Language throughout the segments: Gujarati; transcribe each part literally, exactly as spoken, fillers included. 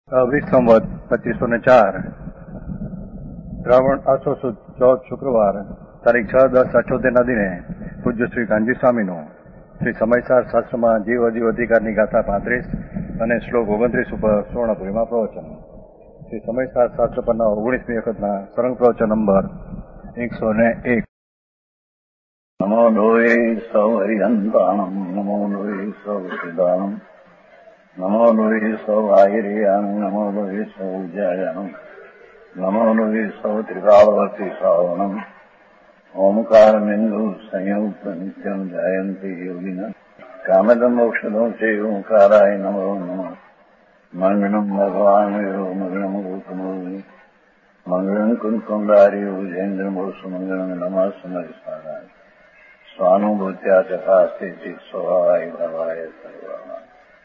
વીસ સંવત પચીસો ને ચાર શ્રાવણ આસો સુદ ચૌદ શુક્રવાર તારીખ છ દસ અઠ્યોતેરના દિને પૂજ્ય શ્રી કાનજી સ્વામીનું શ્રી સમયસાર શાસ્ત્રમાં જીવ અજીવ અધિકારની ગાથા પાંત્રીસ અને શ્લોક ઓગણત્રીસ ઉપર સુવર્ણપુરીમાં પ્રવચન. શ્રી સમયસાર શાસ્ત્ર પરના ઓગણીસમી વખતના સરંગ પ્રવચન નંબર એકસો ને એક. નમો લોહે સૌ હરિહંતાણમ નમો લોહે સૌ સિદ્ધાણમ નમો લોહે સૌ આયર્યાન નમો લોહે સૌ ઉજાયાન નમો લોહે સૌ ત્રિકાળવર્તી શ્રાવણમ ઓમકાર બિંદુ સંયુક્ત નિત્યમ જાયંતી યોગિન કામદમ ઔષધો છે ઓંકારાય નમો નમઃ. મંગળમ ભગવાન મંગળમ ગૌતમો મંગળમ કુંકુંડાર્યો જૈન્દ્રમો સુમંગળમ નમઃ સમયસારાય સ્વાનુભૂત્યા ચકાસ્તે સ્વભાવાય ભવાય સર્વા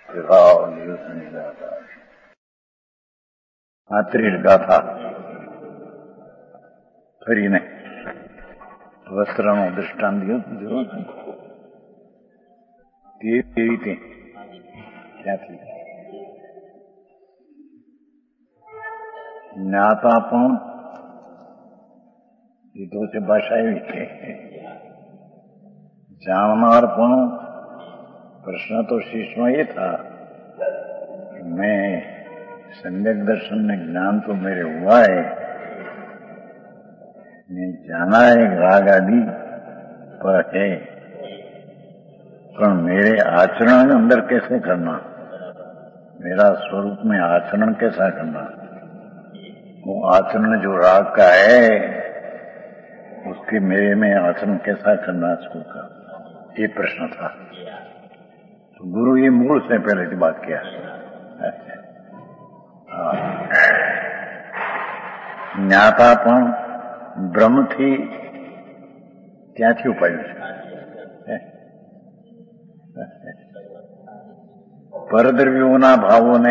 આત્રીર ગાથા ફરીને વસ્ત્રનું દૃષ્ટાંત જો તે રીતે ત્યાંથી જ્ઞાતા પણ એ તો છે ભાષા એવી છે, જાણનાર પણ प्रश्न तो शीर्षમાં ये था कि मैं सम्यक दर्शन में ज्ञान तो मेरे हुआ है, मैं जाना है राग आदि पर है, पर मेरे आचरण अंदर कैसे करना, मेरा स्वरूप में आचरण कैसा करना, वो आचरण जो राग का है उसके मेरे में आचरण कैसा करना उसका ये प्रश्न था. तो गुरु ये मूल से पहले की बात किया. જ્ઞાતા પણ બ્રહ્મથી ત્યાંથી ઉપાડ્યું છે. પરદ્રવ્યોના ભાવોને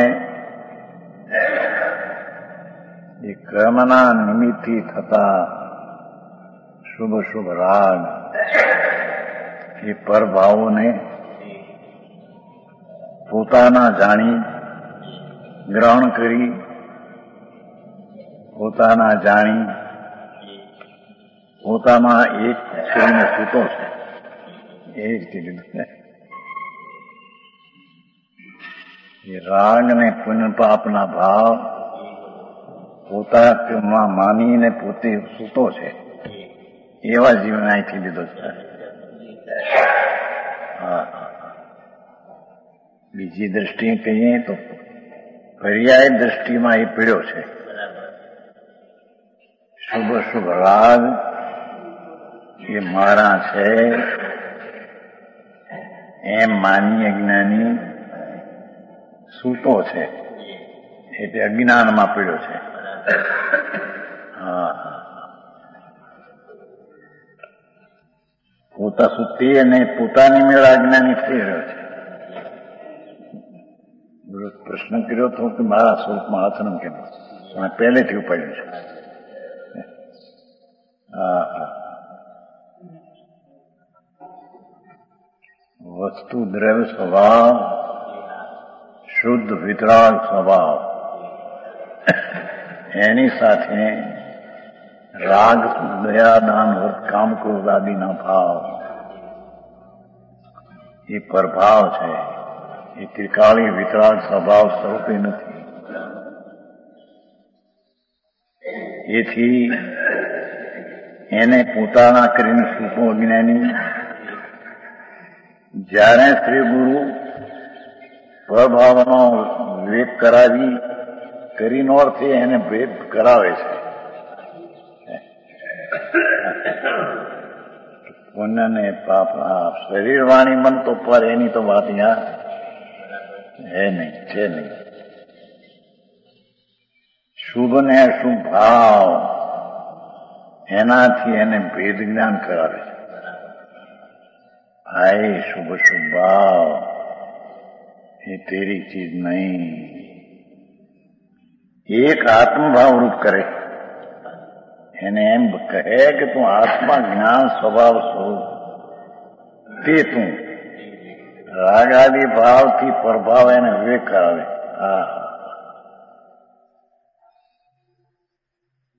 એ કર્મના નિમિત્તથી થતા શુભ શુભ રાગ એ પરભાવોને પોતાના જાણી ગ્રહણ કરી પોતાના જાણી પોતામાં એક કરીને સૂતો છે. એ એ રાગ ને પુણ્ય પાપના ભાવ પોતામાં માનીને પોતે સૂતો છે એવા જીવન અહીંથી લીધો છે. હા, બીજી દ્રષ્ટિએ કહીએ તો પર્યાય દ્રષ્ટિમાં એ પીડ્યો છે. શુભ શુભ રાગ એ મારા છે એમ માનીએ જ્ઞાની સૂતો છે, એટલે અજ્ઞાનમાં પીડ્યો છે. હા, પોતા સુતી અને પોતાની મેળા અજ્ઞાની થઈ રહ્યો છે. પ્રશ્ન કર્યો હતો કે મારા સ્વરૂપમાં આચરણ કેમ, મેં પહેલેથી ઉપાડ્યું છે. વસ્તુ દ્રવ્ય સ્વભાવ શુદ્ધ વિતરાગ સ્વભાવ એની સાથે રાગ દયા દાન વર્ત કામ ક્રોધ આદિના ભાવ એ પ્રભાવ છે. એ ત્રિકાળી વિતરાગ સ્વભાવ સ્વરૂપે નથી. એથી એને પોતાના કરીને સૂતો અજ્ઞાની જ્યારે શ્રી ગુરુ પ્રભાવનો વિવેક કરાવી કરીને અર્થે એને ભેદ કરાવે છે. પુણ્ય ને પાપ શરીર વાણી મન તો પર એની તો વાત યાર હે નહીં, છે નહીં. શુભ ને અશુભ ભાવ એનાથી એને ભેદ જ્ઞાન કરાવે છે. ભાઈ શુભ શુભ ભાવ એ તેરી ચીજ નહીં, એક આત્મભાવ રૂપ કરે. એને એમ કહે કે તું આત્મા જ્ઞાન સ્વભાવ સ્વરૂપ તે તું રાગ આદિ ભાવથી પ્રભાવ એને વિવેક કરાવે. હા,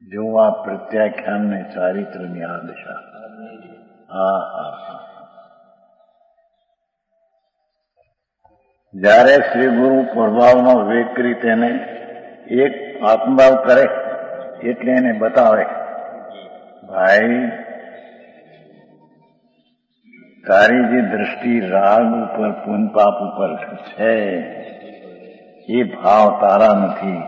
જો આ પ્રત્યાખ્યાનને ચારિત્રની આ દિશા. હા હા હા જ્યારે શ્રી ગુરુ પ્રભાવમાં વિવેક કરી તેને એક આત્મભાવ કરે એટલે એને બતાવે, ભાઈ તારી જે દ્રષ્ટિ રાગ ઉપર પુન પાપ ઉપર છે એ ભાવ તારા નથી.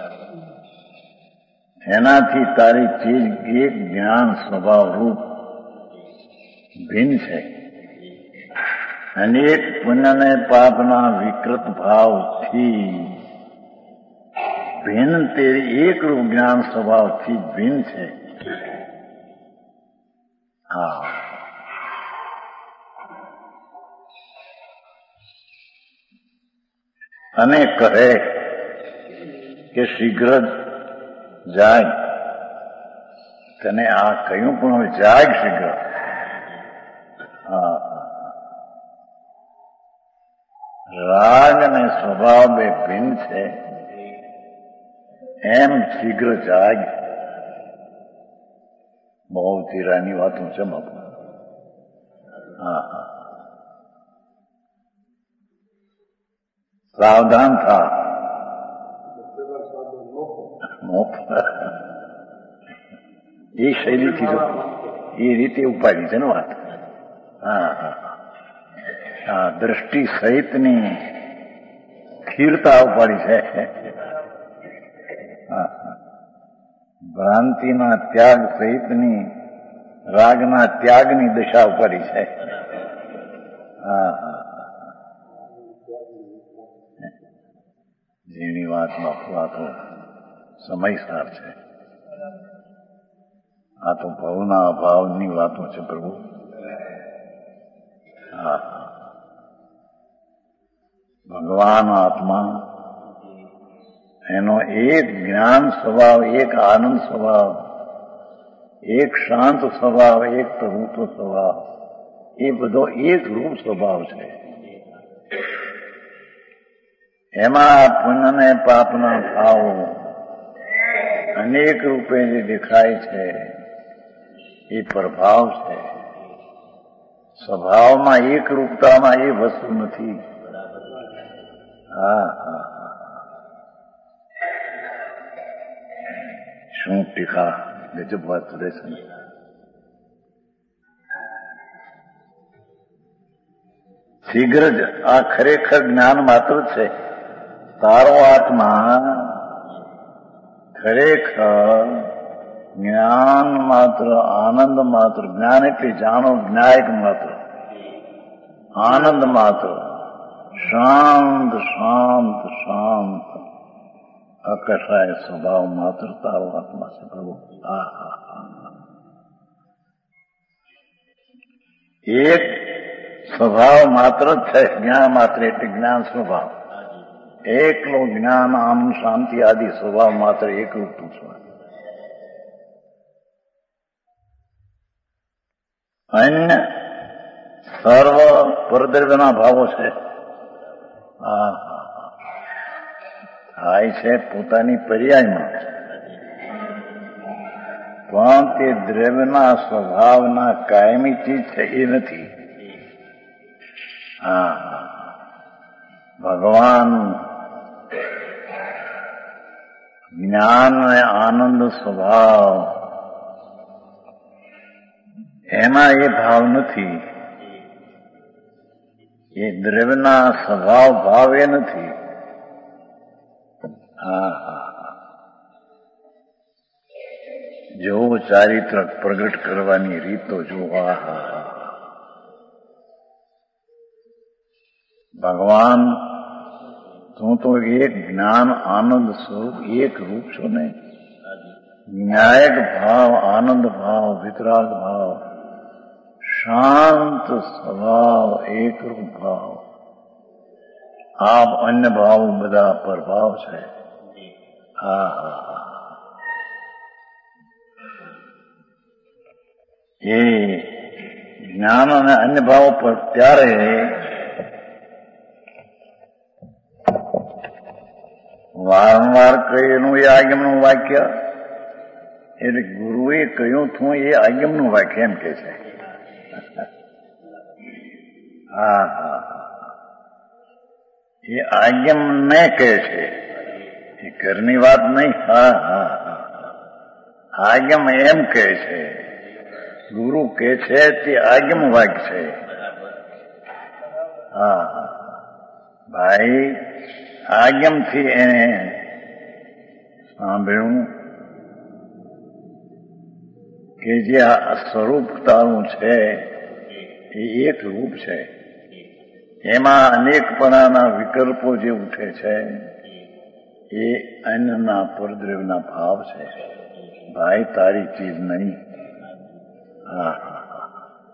એનાથી તારી ચીજ એક જ્ઞાન સ્વભાવ રૂપ ભિન્ન છે. અનેક પુણ્ય અને પાપના વિકૃત ભાવથી ભિન્ન તેરી એક રૂપ જ્ઞાન સ્વભાવથી ભિન્ન છે. હા અને કહે કે શીઘ્ર જાય. તને આ કહ્યું પણ હવે જાય શીઘ્ર. હા રાગ અને સ્વભાવ બે ભિન્ન છે એમ શીઘ્ર જાગ. બહુ તીરાની વાતો છે બાપુ. હા હા સાવધાન થા. એ શૈલીથી જો એ રીતે ઉપાડી છે ને વાત. હા હા હા દ્રષ્ટિ સહિતની સ્થિરતા ઉપાડી છે. ભ્રાંતિના ત્યાગ સહિતની રાગના ત્યાગની દિશા ઉપાડી છે. હા હા જેની વાતમાં વાતો સમયસાર છે. આ તો ભવના અભાવની વાતો છે પ્રભુ. હા ભગવાન આત્મા એનો એક જ્ઞાન સ્વભાવ, એક આનંદ સ્વભાવ, એક શાંત સ્વભાવ, એક પ્રભુત્વ સ્વભાવ, એ બધો એક રૂપ સ્વભાવ છે. એમાં પુણ્ય અને પાપના ભાવો અનેક રૂપે જે દેખાય છે એ પ્રભાવ છે. સ્વભાવમાં એક રૂપતામાં એ વસ્તુ નથી. હા હા શું ટીકા ગજબ વાત કરે છે. શીઘ્ર જ આ ખરેખર જ્ઞાન માત્ર છે. તારો આત્મા ખરેખર જ્ઞાન માત્ર, આનંદ માત્ર. જ્ઞાન એટલે જાણો, જ્ઞાયક માત્ર, આનંદ માત્ર, શાંત શાંત શાંત અકસાય સ્વભાવ માત્ર તારો આત્મા છે પ્રભુ. હા હા એક સ્વભાવ માત્ર જ છે. જ્ઞાન માત્ર એટલે જ્ઞાન સ્વભાવ. એકલો જ્ઞાન આનંદ શાંતિ આદિ સ્વભાવ માત્ર એકરૂપ તું છે. અન્ય સર્વ પરદ્રવ્યના ભાવો છે. હા હા થાય છે પોતાની પર્યાયમાં, પણ તે દ્રવ્યના સ્વભાવના કાયમી ચીજ છે એ નથી. હા ભગવાન જ્ઞાન અને આનંદ સ્વભાવ એમાં એ ભાવ નથી. એ દ્રવ્યના સ્વભાવ ભાવ એ નથી. હા હા જો ચારિત્ર પ્રગટ કરવાની રીત તો જો. હા હા ભગવાન તું તો એક જ્ઞાન આનંદ સ્વરૂપ એક રૂપ છો ને. ન્યાયક ભાવ, આનંદ ભાવ, વિતરાગ ભાવ, શાંત સ્વભાવ, એકરૂપ ભાવ. આપ અન્ય ભાવ બધા પ્રભાવ છે. હા હા એ જ્ઞાન અને અન્ય ભાવો પર ત્યારે વારંવાર કહેલું એ આગમનું વાક્ય એટલે ગુરુએ કહ્યું હતું એ આગમનું વાક્ય એમ કે છે. હા હા એ આગમને કહે છે, એ ઘરની વાત નહીં. હા હા હા આગમ એમ કહે છે, ગુરુ કહે છે તે આગમ વાક્ય છે. હા હા ભાઈ આગમથી એને સાંભળ્યું કે જે આ સ્વરૂપ તારું છે એ એક રૂપ છે, એમાં અનેક પરાના વિકલ્પો જે ઉઠે છે એ અન્નના પરદ્રવ્યના ભાવ છે. ભાઈ તારી ચીજ નહીં. હા હા હા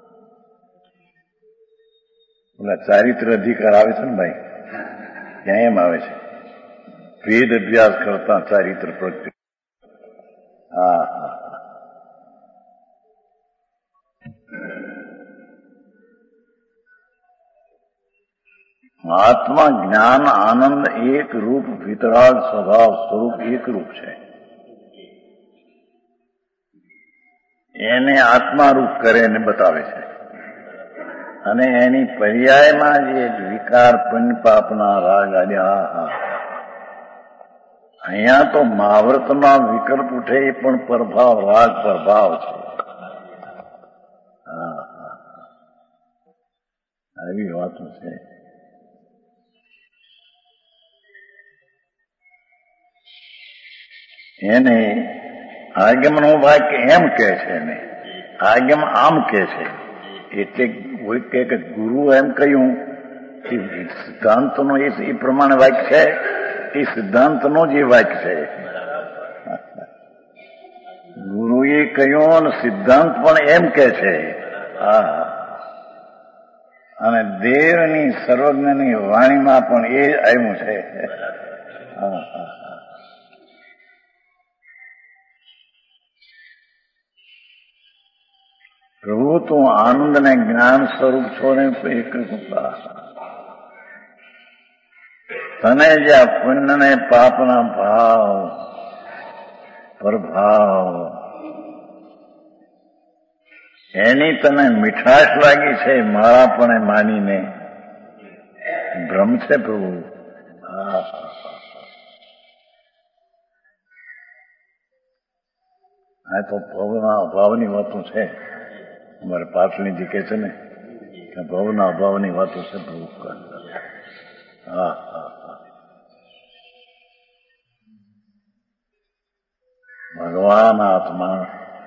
ઓલા ચારિત્ર અધિકાર આવે છે ને ભાઈ, ત્યાં એમ આવે છે વેદ અભ્યાસ કરતા ચારિત્ર પ્રગતિ. હા હા આત્મા જ્ઞાન આનંદ એક રૂપ વિતરાગ સ્વભાવ સ્વરૂપ એક રૂપ છે. એને આત્મારૂપ કરે ને બતાવે છે. અને એની પર્યાયમાં જે વિકાર પુણ્ય પાપના રાગ આદિ હા હા અહીંયા તો મહાવ્રતમાં વિકલ્પ ઉઠે એ પણ પ્રભાવ રાગ પ્રભાવ છે. હા હા આવી વાતો છે. એને આગમનો વાક્ય એમ કે છે ને આગમ આમ કે છે. એટલે કોઈ કે ગુરુ એમ કહ્યું કે સિદ્ધાંતનો એ પ્રમાણે વાક્ય છે, એ સિદ્ધાંતનો જ એ વાક્ય છે. ગુરુએ કહ્યું અને સિદ્ધાંત પણ એમ કે છે. હા અને દેવની સર્વજ્ઞની વાણીમાં પણ એ આવ્યું છે. હા હા પ્રભુ તું આનંદ ને જ્ઞાન સ્વરૂપ છો ને એક તને જે આ પુણ્ય ને પાપના ભાવ પ્રભાવ એની તને મીઠાશ લાગી છે, મારા પણ માનીને ભ્રમ છે પ્રભુ. હા આ તો ભવના અભાવની વાતો છે. અમારે પાટલીજી કે છે ને કે ભવના અભાવની વાતો છે પ્રભુ. હા હા હા ભગવાન આત્મા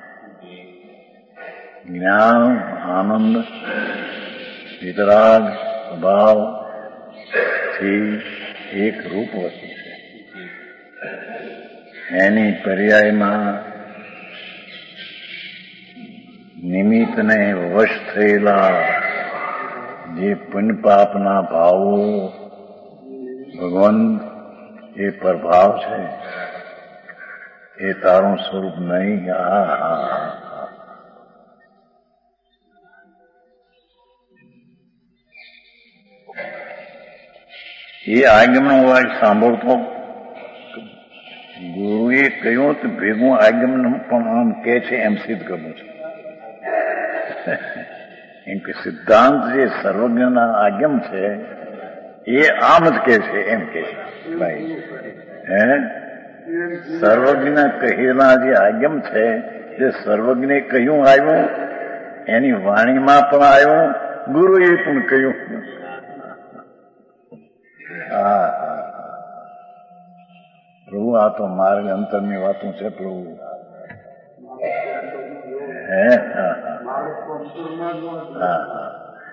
જ્ઞાન આનંદ વિતરાગ સ્વભાવ થી એક રૂપ વસ્તુ છે. એની પર્યાયમાં નિમિત્તને વશ થયેલા જે પુણ્ય પાપના ભાવો ભગવાન એ પ્રભાવ છે, એ તારું સ્વરૂપ નહીં. હા હા એ આગમનો વાત સાંભળતો ગુરુએ કહ્યું તો ભેગું આગમન પણ આમ કે છે એમ સિદ્ધ કરવું છે. એમ કે સિદ્ધાંત જે સર્વજ્ઞના આગમ છે એ આમ જ કે છે એમ કે છે ભાઈ. હે સર્વજ્ઞ કહેલા જે આગમ છે જે સર્વજ્ઞે કહ્યું આવ્યું, એની વાણીમાં પણ આવ્યું, ગુરુએ પણ કહ્યું. હા હા પ્રભુ આ તો માર્ગ અંતરની વાતો છે પ્રભુ. હે હા હા હા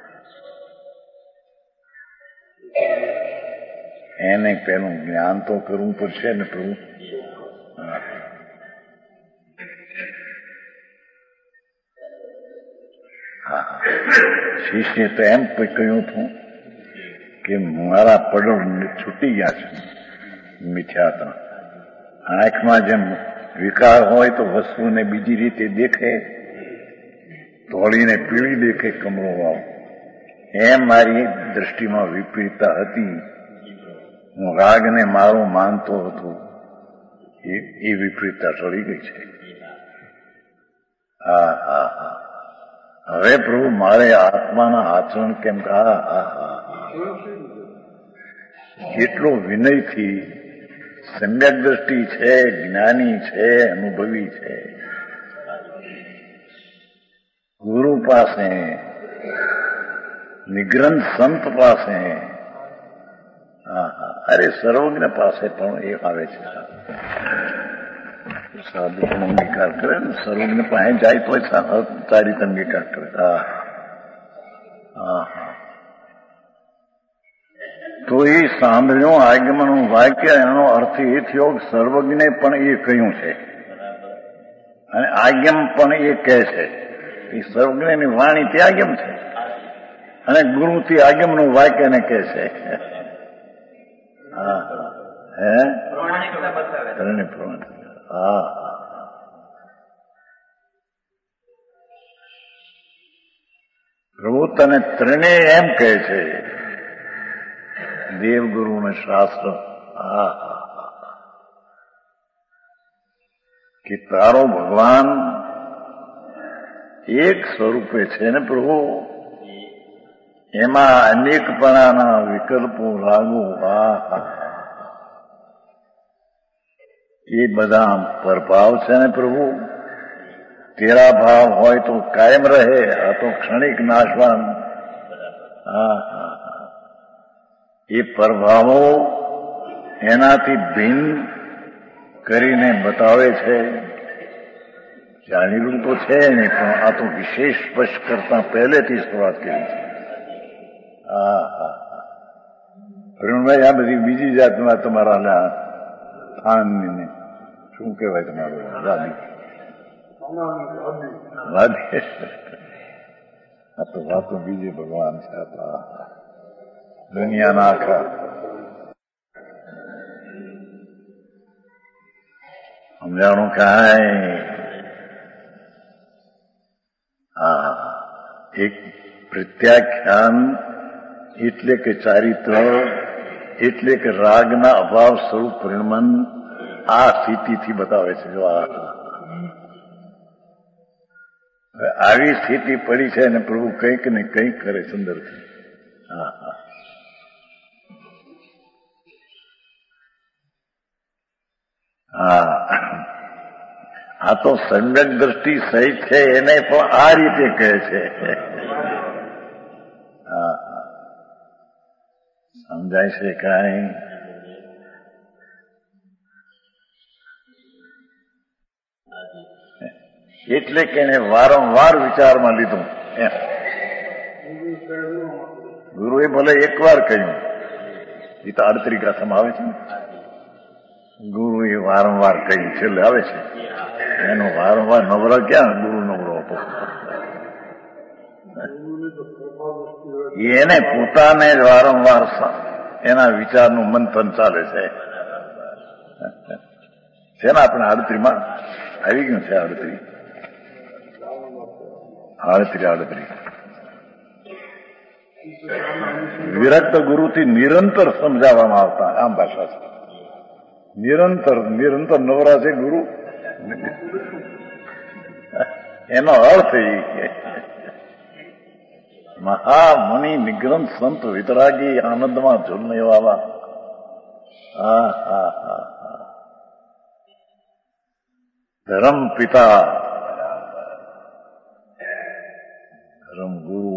એને પેલું જ્ઞાન તો કરવું પડશે ને પ્રભુ. હા શિષ્ય તો એમ કહ્યું હતું કે મારા પડોળ છૂટી ગયા છે મિથ્યાત્વ. આંખમાં જેમ વિકાર હોય તો વસ્તુને બીજી રીતે દેખે, ધોળીને પીળી દેખે કમરો વાવ, એમ મારી દ્રષ્ટિમાં વિપરીતતા હતી. હું રાગને મારો માનતો હતો, એ વિપરીતતા ટળી ગઈ છે. હા હા હા હવે પ્રભુ મારે આત્માના આચરણ કેમ હા હા હા કેટલો વિનયથી સમ્યક દ્રષ્ટિ છે, જ્ઞાની છે, અનુભવી છે, ગુરુ પાસે, નિગ્રંથ સંત પાસે, હા હા અરે સર્વજ્ઞ પાસે પણ એ આવે છે. સાધુ પણ અંગીકાર કરે ને, સર્વજ્ઞ પાસે જાય તો સારી અંગીકાર કરે. હા હા હા તો એ સાંભળ્યું આગમનનું વાક્ય, એનો અર્થ એ થયો સર્વજ્ઞે પણ એ કહ્યું છે અને આગમ પણ એ કહે છે. એ સર્વજ્ઞની વાણી તે આગમ છે અને ગુરુથી આગમનું વાક્ય એને કહે છે. હા હે ત્રણે પ્રમાણ. હા પ્રભુ તને ત્રણેય એમ કહે છે, દેવગુરુ ને શાસ્ત્ર. હા કે તારો ભગવાન એક સ્વરૂપે છે ને પ્રભુ, એમાં અનેકપણાના વિકલ્પો લાગુ. હા એ બધા પ્રભાવ છે ને પ્રભુ. તેરા ભાવ હોય તો કાયમ રહે, આ તો ક્ષણિક નાશવાન. હા હા એ પ્રભાવો એનાથી ભિન્ન કરીને બતાવે છે. જાણેલું તો છે નહીં, પણ આ તો વિશેષ સ્પષ્ટ કરતા પહેલેથી શરૂઆત કરી છે. હા હા પ્રવીણભાઈ, આ બધી બીજી જાતમાં તમારા સ્થાનની શું કહેવાય તમારું વાદી વાદી આ તો વાતો બીજે ભગવાન છે. આપણા દુનિયાના આખા સમજાણું કાંઈ. હા એક પ્રત્યાખ્યાન એટલે કે ચારિત્ર એટલે કે રાગના અભાવ સ્વરૂપ પરિણમન આ સ્થિતિથી બતાવે છે. જો આવી સ્થિતિ પડી છે અને પ્રભુ કંઈક ને કંઈક કરે સુંદરથી. હા હા હા આ તો સમ્યક દ્રષ્ટિ સહિત છે, એને પણ આ રીતે કહે છે. હા હા સમજાય છે કાંઈ? એટલે કે એને વારંવાર વિચારમાં લીધું. ગુરુએ ભલે એક વાર કહ્યું, એ તો આડત્રી ગાથામાં આવે છે ને, ગુરુએ વારંવાર કહ્યું છેલ્લે આવે છે. એનો વારંવાર નવરો ક્યાં ગુરુ નવરો હતો? એને પોતાને જ વારંવાર એના વિચારનું મંથન ચાલે છે. છે ને આપણે આડત્રીમાં આવી ગયું છે. આડત્રી આડત્રી આડત્રી વિરક્ત ગુરુથી નિરંતર સમજાવવામાં આવતા, આમ ભાષા છે. નિરંતર નિરંતર નવરા છે ગુરુ, એનો અર્થ એ મહામુનિ નિગ્રંથ સંત વિતરાગી આનંદમાં ઝૂલને વાવા. હા હા હા હા ધર્મ પિતા ધર્મ ગુરુ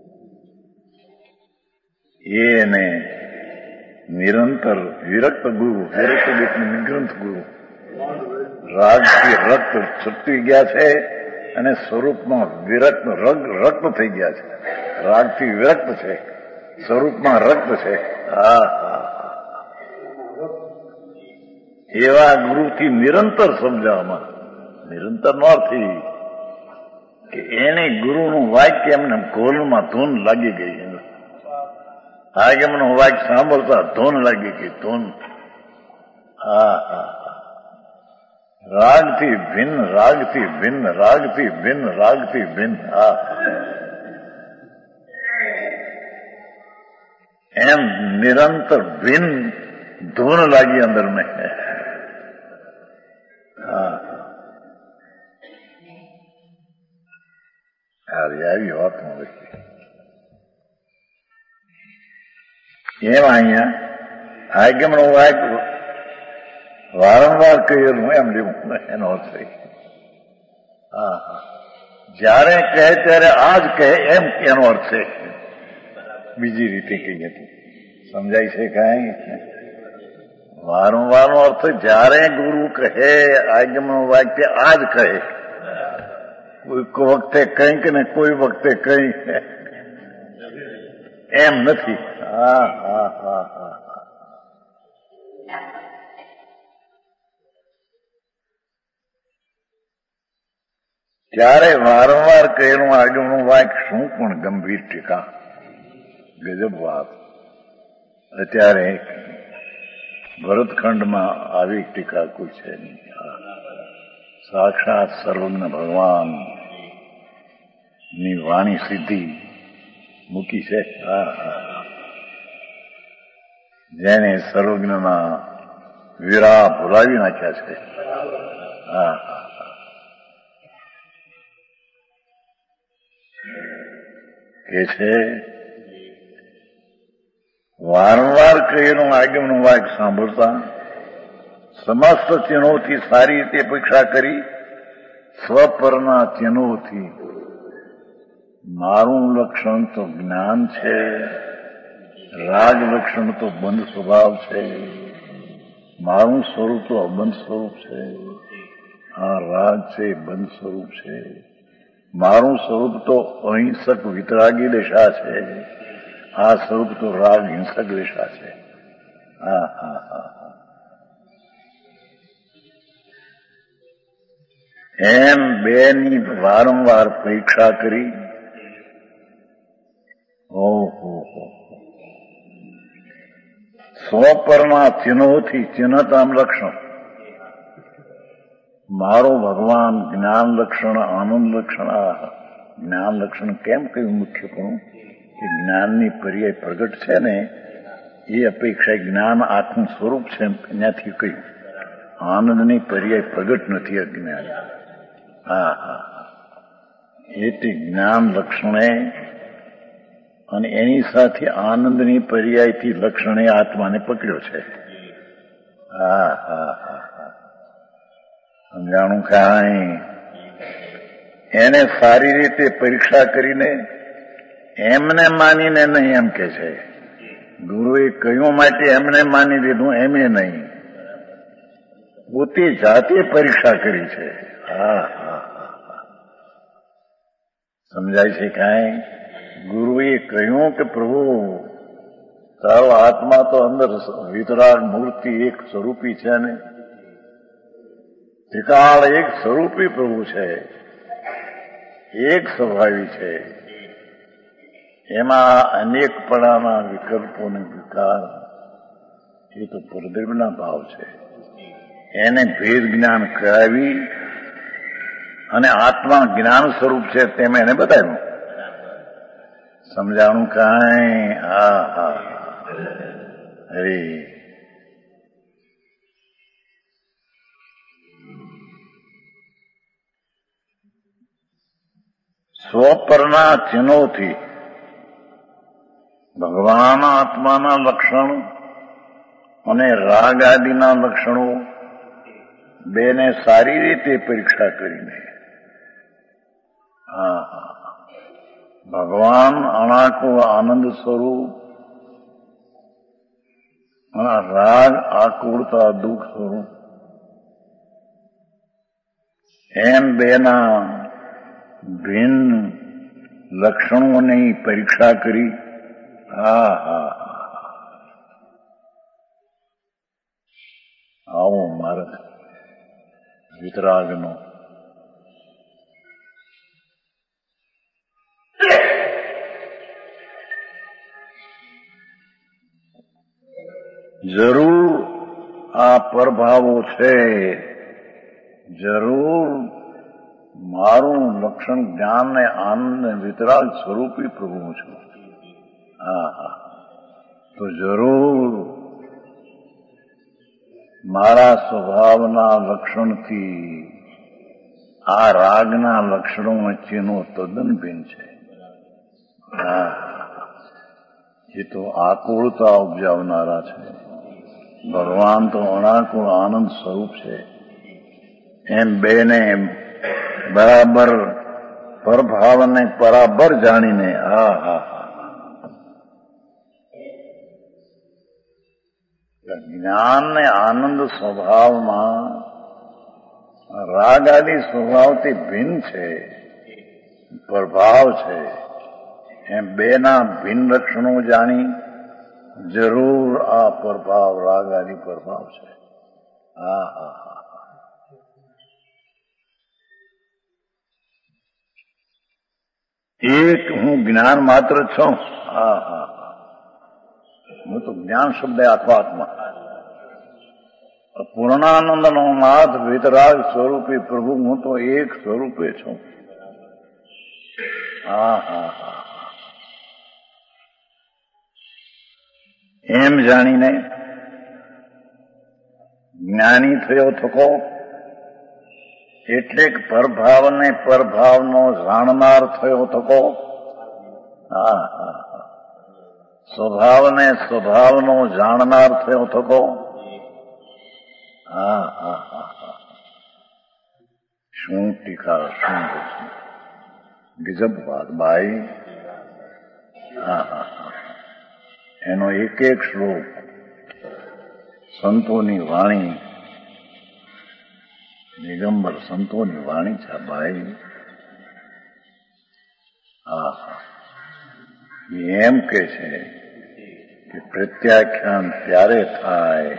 એને નિરંતર વિરક્ત ગુરુ, વિરક્ત એટલે નિગ્રંથ ગુરુ, રાગથી રક્ત છૂટી ગયા છે અને સ્વરૂપમાં વિરક્ત રગ રક્ત થઈ ગયા છે. રાગથી વિરક્ત છે, સ્વરૂપમાં રક્ત છે. હા હા એવા ગુરુથી નિરંતર સમજાવવામાં. નિરંતર નો અર્થ કે એને ગુરુનું વાક્ય એમને ગોલમાં ધૂન લાગી ગઈ. આગમનું વાક્ય સાંભળતા ધૂન લાગી ગઈ. ધૂન હા હા રાગથી ભિન્ન, રાગથી ભિન્ન, રાગથી ભિન્ન, રાગથી ભિન્ન. હા એમ નિરંતર ભિન્ન ધૂન લાગી અંદર મેં. હા સારી આવી હોતું નથી. એમ અહીંયા આગમનો વાક વારંવાર કહેલું એમ લેવું એનો અર્થ છે. હા હા જયારે કહે ત્યારે આ જ કહે એમ એનો અર્થ છે. બીજી રીતે કહીએ તો સમજાય છે કાંઈ? વારંવારનો અર્થ જયારે ગુરુ કહે આગમનો વાક્ય આ જ કહે, કોઈ વખતે કંઈક ને કોઈ વખતે કંઈ એમ નથી. હા હા હા હા ત્યારે વારંવાર કહેલું આગળનું વાક્ય શું પણ ગંભીર ટીકા, ગજબ વાત. અત્યારે ભરતખંડમાં આવી ટીકા કોઈ છે નહીં. સાક્ષાત સર્વજ્ઞ ભગવાન ની વાણી સીધી મૂકી છે. હા હા જેને સર્વજ્ઞના વીરા ભૂલાવી નાખ્યા છે. હા હા કે છે વારંવાર કહેલું આગમનું વાક્ય સાંભળતા સમસ્ત ચિહ્નોથી સારી રીતે પરીક્ષા કરી સ્વપરના ચિહ્નોથી મારું લક્ષણ તો જ્ઞાન છે, રાગ લક્ષણ તો બંધ સ્વભાવ છે, મારું સ્વરૂપ તો અબંધ સ્વરૂપ છે, આ રાગ છે બંધ સ્વરૂપ છે, મારું સ્વરૂપ તો અહિંસક વિતરાગી દશા છે, આ સ્વરૂપ તો રાગ હિંસક દશા છે. હા હા હા એમ બેની વારંવાર પરીક્ષા કરી. ઓહો સ્વપરના ચિહ્નોથી ચિહ્નતામ લક્ષણ મારો ભગવાન જ્ઞાન લક્ષણ આનંદ લક્ષણ. આ જ્ઞાન લક્ષણ કેમ કહ્યું મુખ્યપણું કે જ્ઞાનની પર્યાય પ્રગટ છે ને એ અપેક્ષા જ્ઞાન આત્મ સ્વરૂપ છે એનાથી કહ્યું. આનંદની પર્યાય પ્રગટ નથી અજ્ઞાન. હા હા એટલે જ્ઞાન લક્ષણે અને એની સાથે આનંદની પર્યાયથી લક્ષણે આત્માને પકડ્યો છે. હા હા હા સમજાણું કાંઈ? એને સારી રીતે પરીક્ષા કરીને એમને માનીને નહીં એમ કે છે. ગુરુએ કહ્યું માટે એમને માની લીધું એમે નહીં, પોતે જાતે પરીક્ષા કરી છે. હા હા સમજાય છે કાંઈ? ગુરુએ કહ્યું કે પ્રભુ તારો આત્મા તો અંદર વિતરાગ મૂર્તિ એક સ્વરૂપી છે ને, ત્રિકાળ એક સ્વરૂપી પ્રભુ છે, એક સ્વભાવી છે, એમાં અનેકપણાના વિકલ્પોને વિકાર એ તો પરદેવના ભાવ છે. એને ભેદ જ્ઞાન કરાવી અને આત્મા જ્ઞાન સ્વરૂપ છે તેમ એને બતાવ્યું. સમજાણું કાંઈ? હા હા હરે સ્વપરના ચિહ્નોથી ભગવાન આત્માના લક્ષણ અને રાગ આદિના લક્ષણો બેને સારી રીતે પરીક્ષા કરીને હા હા ભગવાન અણાકો આનંદ સ્વરૂપ અને રાગ આકુળતા દુઃખ સ્વરૂપ એમ બેના ભિન્ન લક્ષણોની પરીક્ષા કરી. હા હા આવો માર્ગ વિતરાગનો. જરૂર આ પરભાવો છે, જરૂર મારું લક્ષણ જ્ઞાન ને આનંદ ને વિતરાગ સ્વરૂપી પ્રભુ છું. હા હા તો જરૂર મારા સ્વભાવના લક્ષણથી આ રાગના લક્ષણો વચ્ચેનો તદ્દન ભિન્ન છે. હા, એ તો આકુળતા ઉપજાવનારા છે. ભગવાન તો અનાકુળ આનંદ સ્વરૂપ છે. એમ બેને બરાબર પરભાવને બરાબર જાણીને હા હા જ્ઞાન ને આનંદ સ્વભાવમાં રાગ આદિ સ્વભાવથી ભિન્ન છે, પ્રભાવ છે. એમ બેના ભિન્ન લક્ષણો જાણી જરૂર આ પ્રભાવ રાગ આદિ પ્રભાવ છે. હા હા હા એક હું જ્ઞાન માત્ર છું. હા હા હા હું તો જ્ઞાન શબ્દ આખો આત્મા પૂર્ણાનંદનો નાથ વિતરાગ સ્વરૂપે પ્રભુ હું તો એક સ્વરૂપે છું. હા હા હા એમ જાણીને જ્ઞાની થયો થકો એટલે પરભાવને પરભાવનો જાણનાર થયો થકો. હા હા હા સ્વભાવને સ્વભાવનો જાણનાર થયો થકો. હા હા હા હા શું ટીકા, શું ગજબ વાત ભાઈ. હા હા હા એનો એક એક શ્લોક સંતોની વાણી, નિગંબર સંતોની વાણી છે ભાઈ. હા હા એમ કે છે કે પ્રત્યાખ્યાન ત્યારે થાય,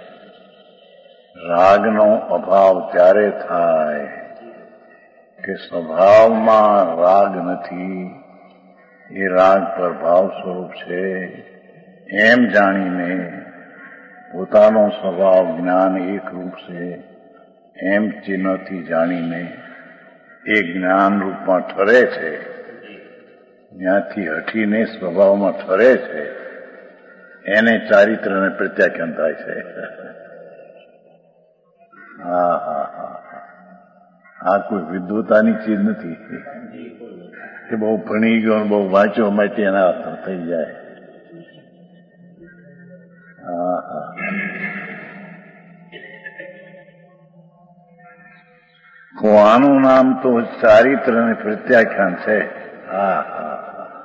રાગનો અભાવ ત્યારે થાય કે સ્વભાવમાં રાગ નથી, એ રાગ પ્રભાવ સ્વરૂપ છે. એમ જાણીને પોતાનો સ્વભાવ જ્ઞાન એક રૂપ છે એમ ચિહ્નથી જાણીને એ જ્ઞાન રૂપમાં ઠરે છે. ત્યાંથી હટીને સ્વભાવમાં ઠરે છે. એને ચારિત્રને પ્રત્યાખ્યાન થાય છે. હા હા હા આ કોઈ વિદ્વતાની ચીજ નથી કે બહુ ભણી ગયો બહુ વાંચ્યો માટે એના અર્થ થઈ જાય. હા હા આનું નામ તો ચારિત્ર અને પ્રત્યાખ્યાન છે. હા હા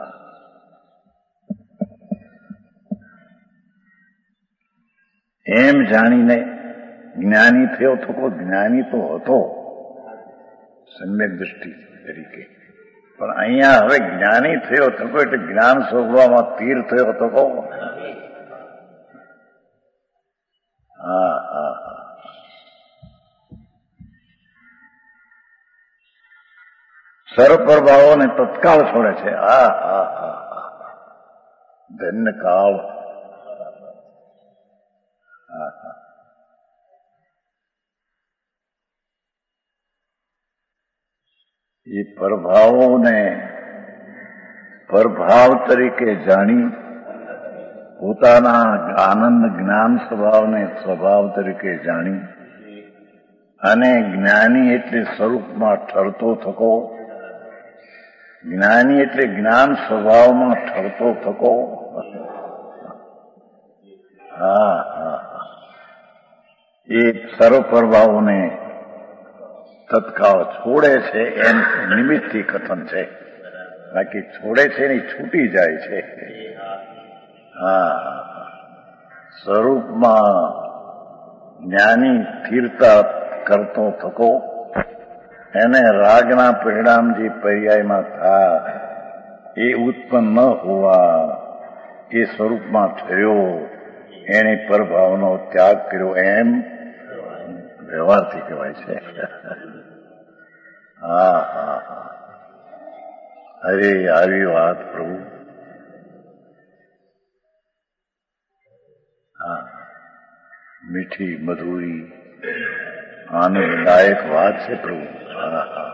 એમ જાણીને જ્ઞાની થયો થકો. જ્ઞાની તો હતો સમ્યક દૃષ્ટિ તરીકે, પણ અહીંયા હવે જ્ઞાની થયો થકો એટલે જ્ઞાન શોધવામાં તીર થયો થકો. હા હા હા સર્વપ્રભાવોને તત્કાળ છોડે છે. હા હા હા હા ધન્ય કાળ. હા હા એ પ્રભાવોને પ્રભાવ તરીકે જાણી પોતાના આનંદ જ્ઞાન સ્વભાવને સ્વભાવ તરીકે જાણી અને જ્ઞાની એટલે સ્વરૂપમાં ઠરતો થકો. જ્ઞાની એટલે જ્ઞાન સ્વભાવમાં ઠરતો થકો. હા હા એ સર્વ પ્રભાવોને તત્કાળ છોડે છે એમ નિમિત્તથી કથન છે. બાકી છોડે છે ને છૂટી જાય છે. હા સ્વરૂપમાં જ્ઞાની સ્થિરતા કરતો થકો. એને રાગના પરિણામ જે પર્યાયમાં થાય એ ઉત્પન્ન ન હોવા એ સ્વરૂપમાં થયો. એને પરભાવનો ત્યાગ કર્યો એમ વ્યવહારથી કહેવાય છે. હા હા હા અરે આવી વાત પ્રભુ. હા મીઠી મધુરી આનંદદાયક વાત છે પ્રભુ. હા હા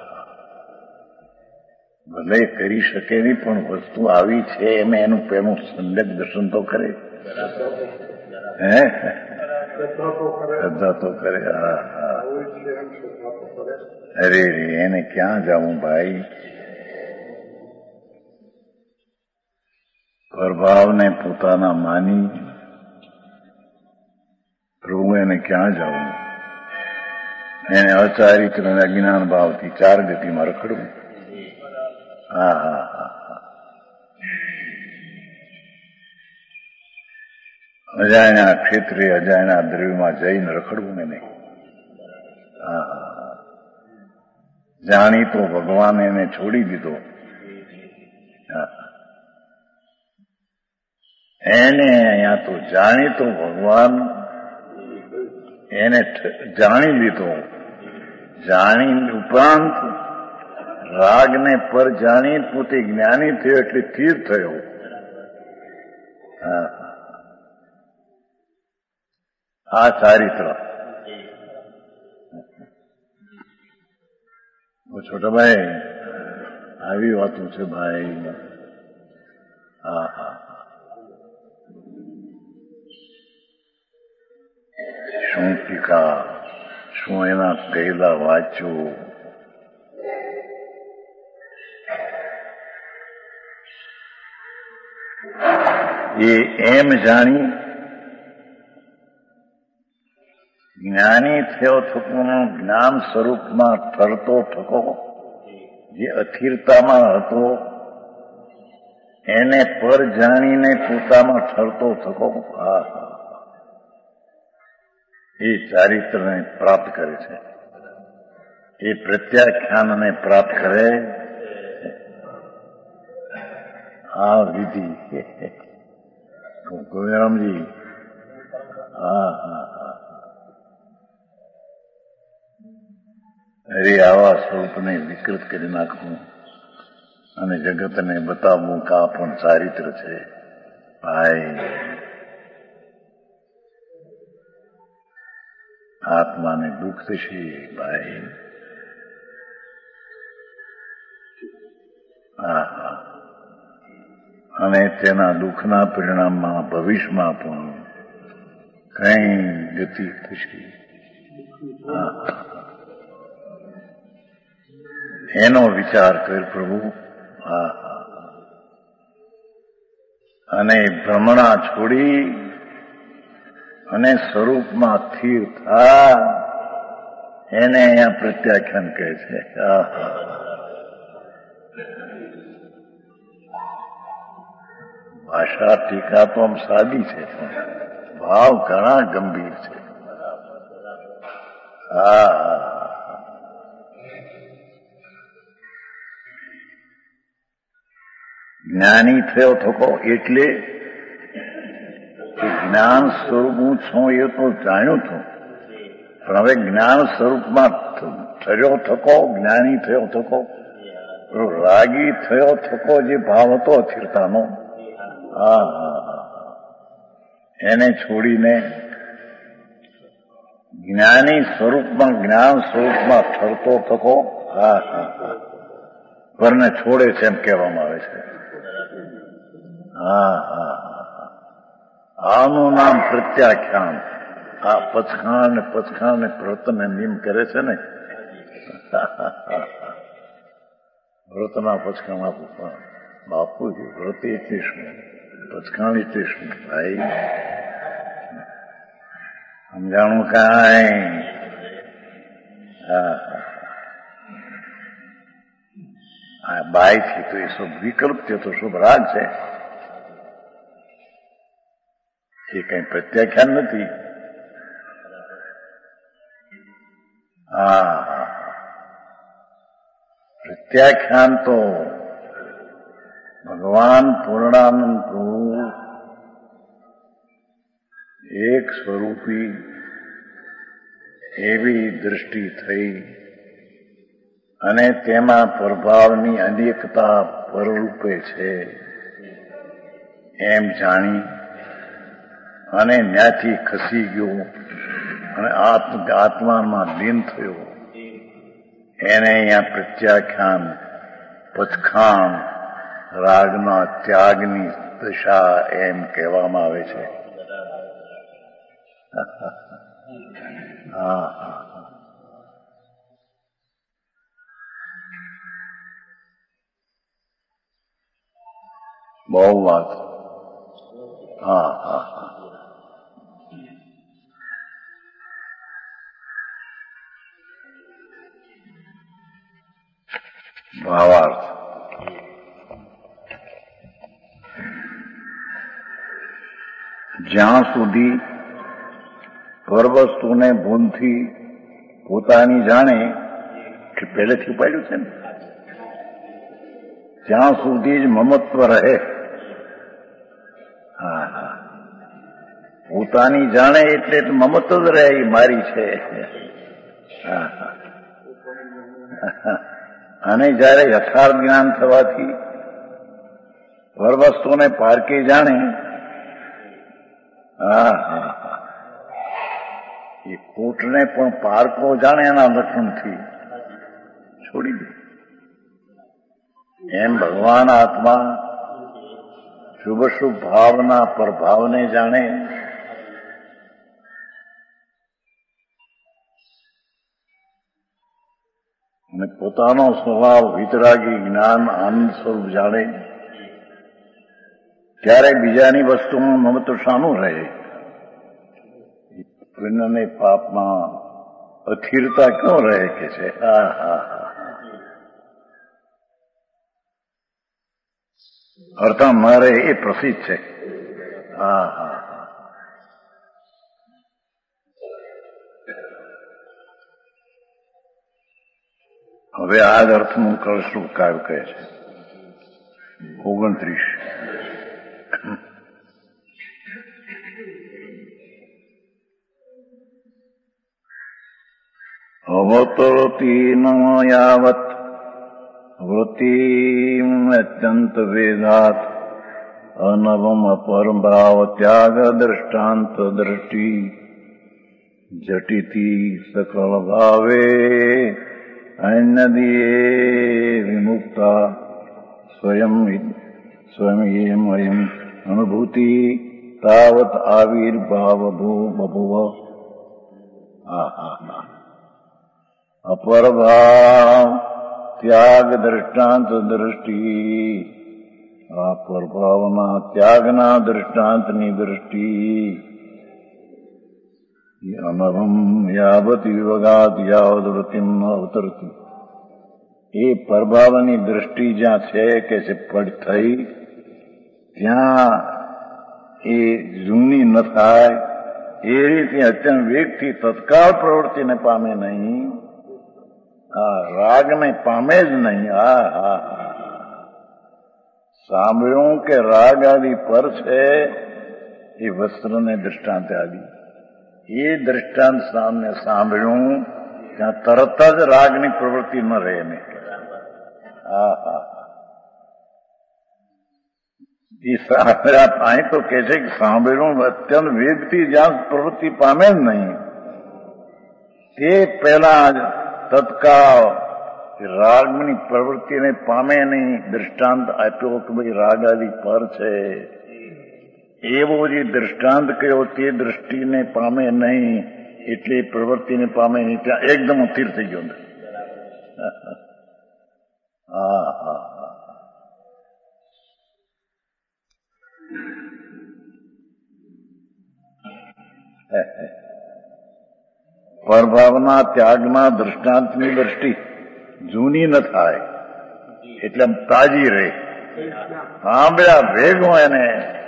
ભલે કરી શકે નહીં પણ વસ્તુ આવી છે એમ એનું પેલું સંદક દર્શન તો કરે. હે શ્રદ્ધા તો કરે. હા હા. અરે રે, એને ક્યાં જાઉં ભાઈ? પ્રભાવને પોતાના માની પ્રભુ એને ક્યાં જાઉં? એને અચારિત્ર અને અજ્ઞાન ભાવથી ચાર ગતિમાં રખડવું. હા હા હા હા. અજાણ્યા ક્ષેત્રે અજાણ્યા દ્રવ્યમાં જઈને રખડવું એને. હા હા હા. જાણી તો ભગવાન એને છોડી દીધો. હા. એને અહીંયા તો જાણી તો ભગવાન એને જાણી લીધો. જાણી ઉપરાંત રાગને પર જાણી પોતે જ્ઞાની થયો એટલે સ્થિર થયો. હા. આ ચારિત્ર. છોટા ભાઈ, આવી વાતો છે ભાઈ. હા હા. શું ટીકા, શું એના કહેલા વાંચો. એ એમ જાણી જ્ઞાની થયો થકો જ્ઞાન સ્વરૂપમાં ઠરતો થકો, જે અસ્થિરતામાં હતો એને પર જાણીને પોતામાં ઠરતો થકો. હા હા. એ ચારિત્રને પ્રાપ્ત કરે છે. એ પ્રત્યાખ્યાનને પ્રાપ્ત કરે. આ વિધિ ગોવિંદરામજી. હા હા હા. અરે આવા સ્વરૂપને વિકૃત કરી નાખવું અને જગતને બતાવવું કે આ પણ ચારિત્ર છે ભાઈ. આત્માને દુઃખ થશે ભાઈ. હા હા. અને તેના દુઃખના પરિણામમાં ભવિષ્યમાં પણ કઈ ગતિ થશે. હા. એનો વિચાર કર પ્રભુ. હા હા. અને ભ્રમણા છોડી અને સ્વરૂપમાં સ્થિર થા, એને અહીંયા પ્રત્યાખ્યાન કહે છે. ભાષા ટીકા તો આમ સાદી છે, ભાવ ઘણા ગંભીર છે. હા. જ્ઞાની થયો થકો એટલે જ્ઞાન સ્વરૂપ હું છું એ તો જાણ્યું છું, પણ હવે જ્ઞાન સ્વરૂપમાં ઠર્યો થકો, જ્ઞાની થયો થકો. રાગી થયો થકો જે ભાવ હતો અસ્થિરતાનો, હા હા હા, એને છોડીને જ્ઞાની સ્વરૂપમાં જ્ઞાન સ્વરૂપમાં ઠરતો થકો. હા હા હા. પરને છોડે છે એમ કહેવામાં આવે છે. હા હા હા. આનું નામ પ્રત્યાખ્યાન. આ પચખાણ ને પચખાણ ને વ્રતને નિયમ કરે છે ને, વ્રતના પચખાણ આપું. પણ બાપુજી, વ્રત એટલે શું, પચખાણ એટલે શું ભાઈ? સમજાણું કાંઈ? હા હા. આ બાયથી તો એ શુભ વિકલ્પ છે, તો શુભ રાગ છે. એ કઈ પ્રત્યાખ્યાન નથી. હા. પ્રત્યાખ્યાન તો ભગવાન પૂર્ણાનંદ પ્રભુ એક સ્વરૂપી એવી દૃષ્ટિ થઈ અને તેમાં પ્રભાવની અનેકતા પરરૂપે છે એમ જાણી અને ત્યાંથી ખસી ગયો અને આત્મામાં લીન થયો. એને અહીંયા પ્રત્યાખ્યાન, પચખાણ, રાગના ત્યાગની દશા એમ કહેવામાં આવે છે. હા હા બહુ વાત. હા હા હા ભાવાર્થ. જ્યાં સુધી પરવસ્તુને ભૂલથી પોતાની જાણે કે પહેલેથી ઉપાડ્યું છે ને, ત્યાં સુધી જ મમત્વ રહે. હા હા પોતાની જાણે એટલે મમત્વ જ રહે, એ મારી છે. હા હા અને જયારે યથાર્થ જ્ઞાન થવાથી પરવસ્તુને પારકી જાણે, હા હા હા એ ખોટને પણ પારકો જાણે એના લક્ષણથી છોડી દે. એમ ભગવાન આત્મા શુભ શુભ ભાવના પ્રભાવને જાણે, અને પોતાનો સ્વભાવ વિતરાગી જ્ઞાન આનંદ સ્વરૂપ જાણે, ત્યારે બીજાની વસ્તુમાં મમત્વ શાનું રહે? પુણ્યને પાપમાં અસ્થિરતા ક્યાં રહે કે છે? હા હા હા અર્થા ન રહે એ પ્રસિદ્ધ છે. હા હા હા હવે આ જ અર્થનું કળશ્રુપ કાવ્ય કહે છે. ઓગણત્રીસ અવતરતી ન યાવત વૃત્તિમ અત્યંત વેદાત અનવમ અપરભાવ ત્યાગ દ્રષ્ટાંત દ્રષ્ટિ જટિતી સકળ ભાવે અન્યદીએ વિમુક્તા સ્વયં સ્વયં અયમ અનુભૂતિ તાવત આવિર્ભાવ બભુવ. હા હા હા અપરભાવ ત્યાગ દ્રષ્ટાંત દ્રષ્ટિ, આ પરભાવના ત્યાગના દ્રષ્ટાંતની દ્રષ્ટિ અનવમ યાવત વિવગાત યાવત વૃત્તિમ ન અવતરતી. એ પરભાવની દ્રષ્ટિ જ્યાં છે કે છે પડ થઈ, ત્યાં એ જૂની ન થાય એ રીતે અત્યંત વેગથી તત્કાળ પ્રવૃત્તિને પામે નહીં. હા રાગને પામે જ નહીં. હા હા હા સાંભળ્યું કે રાગ આદિ પર છે, એ વસ્ત્રને દૃષ્ટાંત આદિ, એ દૃષ્ટાંત સામને સાંભળ્યું ત્યાં તરત જ રાગની પ્રવૃત્તિ ન રહે ને. હા હા એ સાંભળ્યા અહીં તો કે છે કે સાંભળ્યું અત્યંત વેગથી જ્યાં પ્રવૃત્તિ પામે જ નહીં, તે પહેલા જ તત્કાળ રાગની પ્રવૃત્તિને પામે નહીં. દૃષ્ટાંત આપ્યો કે ભાઈ રાગ આદિ પર છે, એવો જે દૃષ્ટાંત કર્યો તે દૃષ્ટિને પામે નહીં, એટલે પ્રવૃત્તિને પામે નહીં. ત્યાં એકદમ સ્થિર થઈ ગયો. હા હા હા પરભાવના ત્યાગના દૃષ્ટાંતની દ્રષ્ટિ જૂની ન થાય એટલે આમ તાજી રહે. સાંભળ્યા ભેગો એને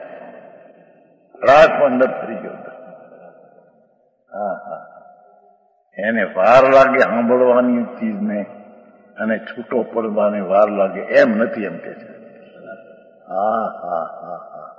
રાગ અંદર થઈ ગયો. હા હા એને વાર લાગે સાંભળવાની ચીજને અને છૂટો પડવાને વાર લાગે એમ નથી, એમ કે છે. હા હા હા હા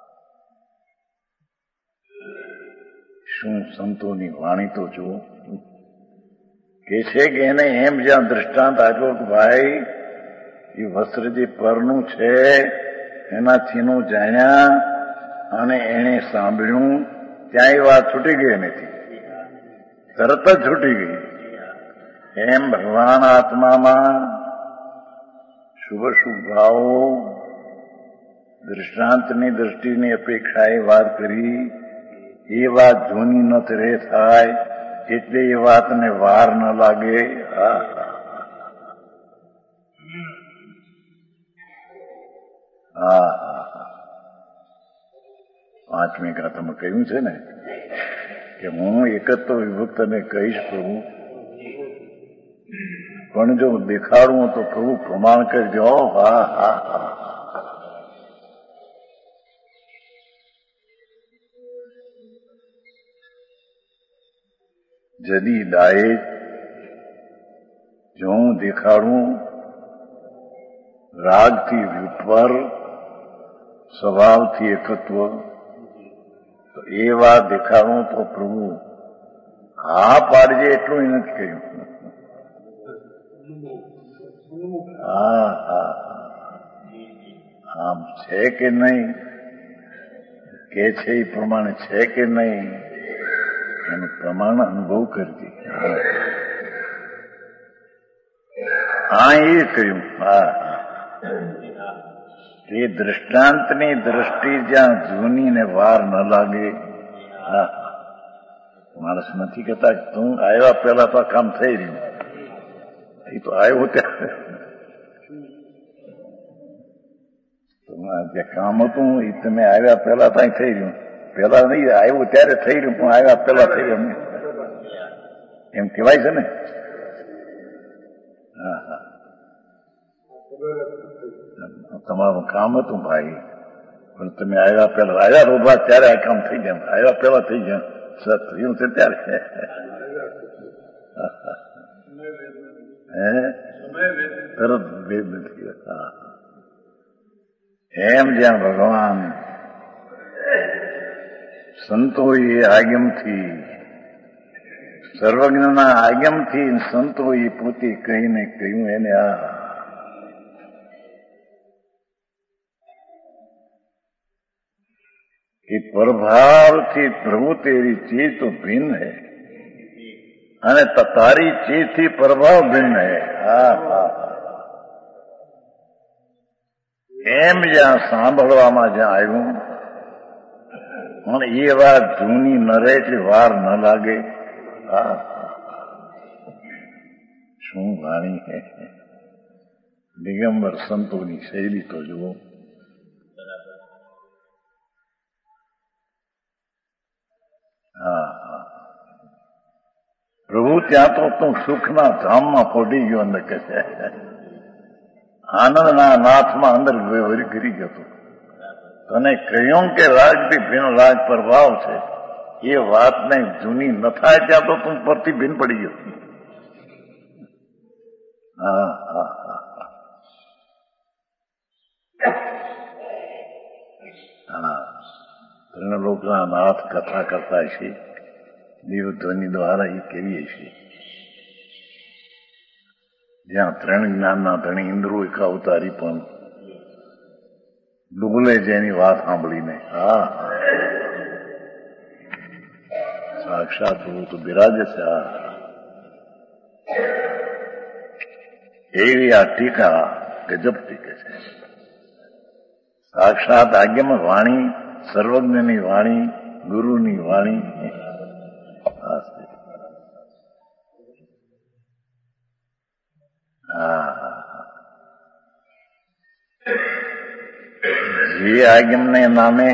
શું સંતોની વાણી તો જુઓ. કે છે કે એને એમ જ્યાં દૃષ્ટાંત આપ્યો કે ભાઈ એ વસ્ત્ર જે પરનું છે એનાથીનું જાણ્યા અને એને સાંભળ્યું, ત્યાં એ વાત છૂટી ગઈ નથી, તરત જ છૂટી ગઈ. એમ ભગવાન આત્મામાં શુભ શુભ ભાવો દૃષ્ટાંતની દ્રષ્ટિની અપેક્ષાએ વાત કરી, એ વાત જૂની નથી રે થાય એટલે એ વાતને વાર ન લાગે. હા હા હા પાંચમી ગાથામાં કહ્યું છે ને કે હું એકત્વ વિભક્તને કહીશ પ્રભુ, પણ જો દેખાડું તો પ્રભુ પ્રમાણ કરજો. હા હા હા જદી ડાયે જો હું દેખાડું રાગથી વિપર સ્વભાવથી એકત્વ, તો એ વાત દેખાડું તો પ્રભુ હા પાડજે એટલું એ નથી કહ્યું. હા હા આમ છે કે નહીં કે છે એ પ્રમાણે છે કે નહીં એનું પ્રમાણ અનુભવ કરજે. હા એ કહ્યું. હા એ દ્રષ્ટાંતની દ્રષ્ટિ જ્યાં જૂની ને વાર ન લાગે. હા માણસ નથી કહેતા તું આવ્યા પહેલા તો કામ થઈ રહ્યું, એ તો આવ્યો ત્યારે જે કામ હતું એ તમે આવ્યા પહેલા ત્યાં થઈ રહ્યું. પેલા નહીં આવ્યું ત્યારે થઈ રહ્યું, પણ આવ્યા પહેલા થઈ રહ્યું એમ કહેવાય છે ને. હા હા તમારું કામ હતું ભાઈ, પણ તમે આવ્યા પહેલા આવ્યા રોબા ત્યારે આ કામ થઈ ગયા. આવ્યા પહેલા થઈ ગયા સર થયું છે ત્યારે. હે તરત ભેદ નથી. હા એમ જ્યાં ભગવાન સંતોએ આગમથી સર્વજ્ઞના આગમથી સંતોએ પોતે કહીને કહ્યું એને આ कि प्रभाव थी प्रभु तेरी चीज तो भिन्न है અને તારી ચીજ થી પ્રભાવ ભિન્ન है. હા હા એમ જ્યાં સાંભળવામાં જ્યાં આવ્યું અને એ વાત જૂની ન રહે એટલે વાર ન લાગે. હા શું વાણી હે. દિગંબર સંતોની શૈલી તો જુઓ. હા હા પ્રભુ ત્યાં તો તું સુખના ધામમાં પડી ગયો અંદર કે છે. આનંદના નાથમાં અંદર વરી કરી ગયો. તને કહ્યું કે રાજથી ભિન્ન રાજ પ્રભાવ છે, એ વાતને જૂની ન થાય ત્યાં તો તું પરથી ભિન્ન પડી ગયો. હા હા હા હા ત્રણ લોકના નાથ કથા કરતા છે, દેવધ્વનિ દ્વારા એ કહીએ છીએ. જ્યાં ત્રણ જ્ઞાનના ધણી ઇન્દ્રો એક અવતારી પણ ડૂબલે જેની વાત સાંભળીને. હા સાક્ષાત પ્રભુ તો બિરાજે છે. હા એવી આ ટીકા ગજબ ટીકે છે. સાક્ષાત આજ્ઞામાં વાણી, સર્વજ્ઞની વાણી, ગુરુની વાણી. હા જે આજ્ઞાને નામે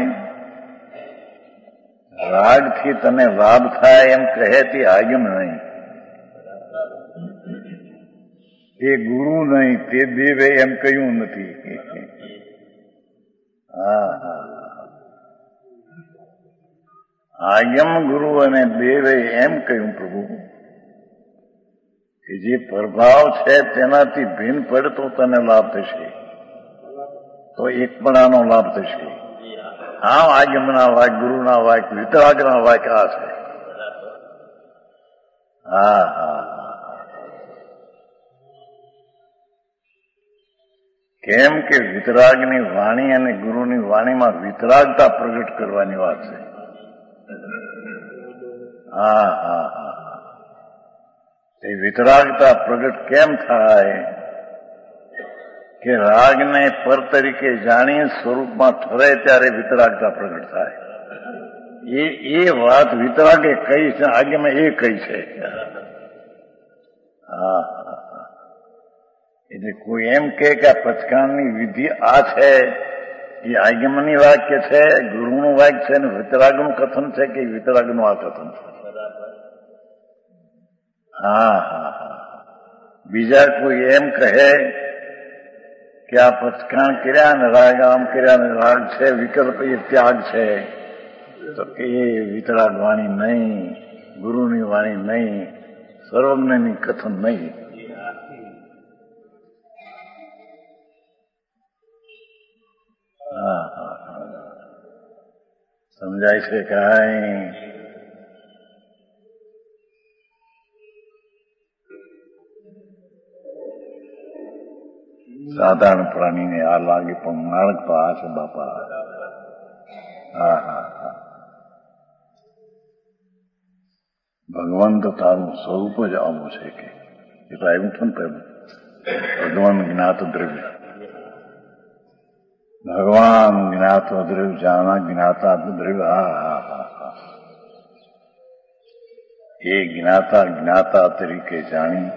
રાગથી તને લાભ થાય એમ કહે તે આજ્ઞા નહીં, તે ગુરુ નહીં, તે દેવે એમ કહ્યું નથી. હા હા આજ્ઞમ ગુરુ અને દેવે એમ કહ્યું પ્રભુ કે જે પ્રભાવ છે તેનાથી ભિન્ન પડે તો તને લાભ થશે, તો એકપણાનો લાભ થશે. આમ આજ્ઞના વાક, ગુરુના વાક, વિતરાગના વાક આ છે. હા હા કેમ કે વિતરાગની વાણી અને ગુરુની વાણીમાં વિતરાગતા પ્રગટ કરવાની વાત છે. હા હા હા એ વિતરાગતા પ્રગટ કેમ થાય કે રાગને પર તરીકે જાણી સ્વરૂપમાં ઠરે ત્યારે વિતરાગતા પ્રગટ થાય. એ એ વાત વિતરાગે કઈ છે, આજ્ઞામાં એ કઈ છે. હા, એટલે કોઈ એમ કે આ પચકાણની વિધિ આ છે, એ આજ્ઞામાંની વાક્ય છે, ગુરુનું વાક્ય છે, ને વિતરાગનું કથન છે કે વિતરાગનું આ કથન છે. હા હા હા. બીજા કોઈ એમ કહે કે આ પચકાણ કર્યા ને રાગ આમ કર્યા ને રાગ છે, વિકલ્પ એ ત્યાગ છે, તો કે એ વિતરાગ વાણી નહીં, ગુરુની વાણી નહીં, સર્વજ્ઞની કથન નહીં. હા હા હા. સમજાય છે કાંઈ? સાધારણ પ્રાણીને આ લાગે, પણ માર્ગ તો આ છે બાપા. હા હા હા. ભગવાન તો તારું સ્વરૂપ જ આવું છે કે એટલે આવ્યું છે ને પેલું ભગવાન જ્ઞાત દ્રવ્ય. ભગવાન જ્ઞાત દ્રવ્ય જાણા જ્ઞાતા દ્રવ્ય. હા હા હા હા. એ જ્ઞાતા જ્ઞાતા તરીકે જાણી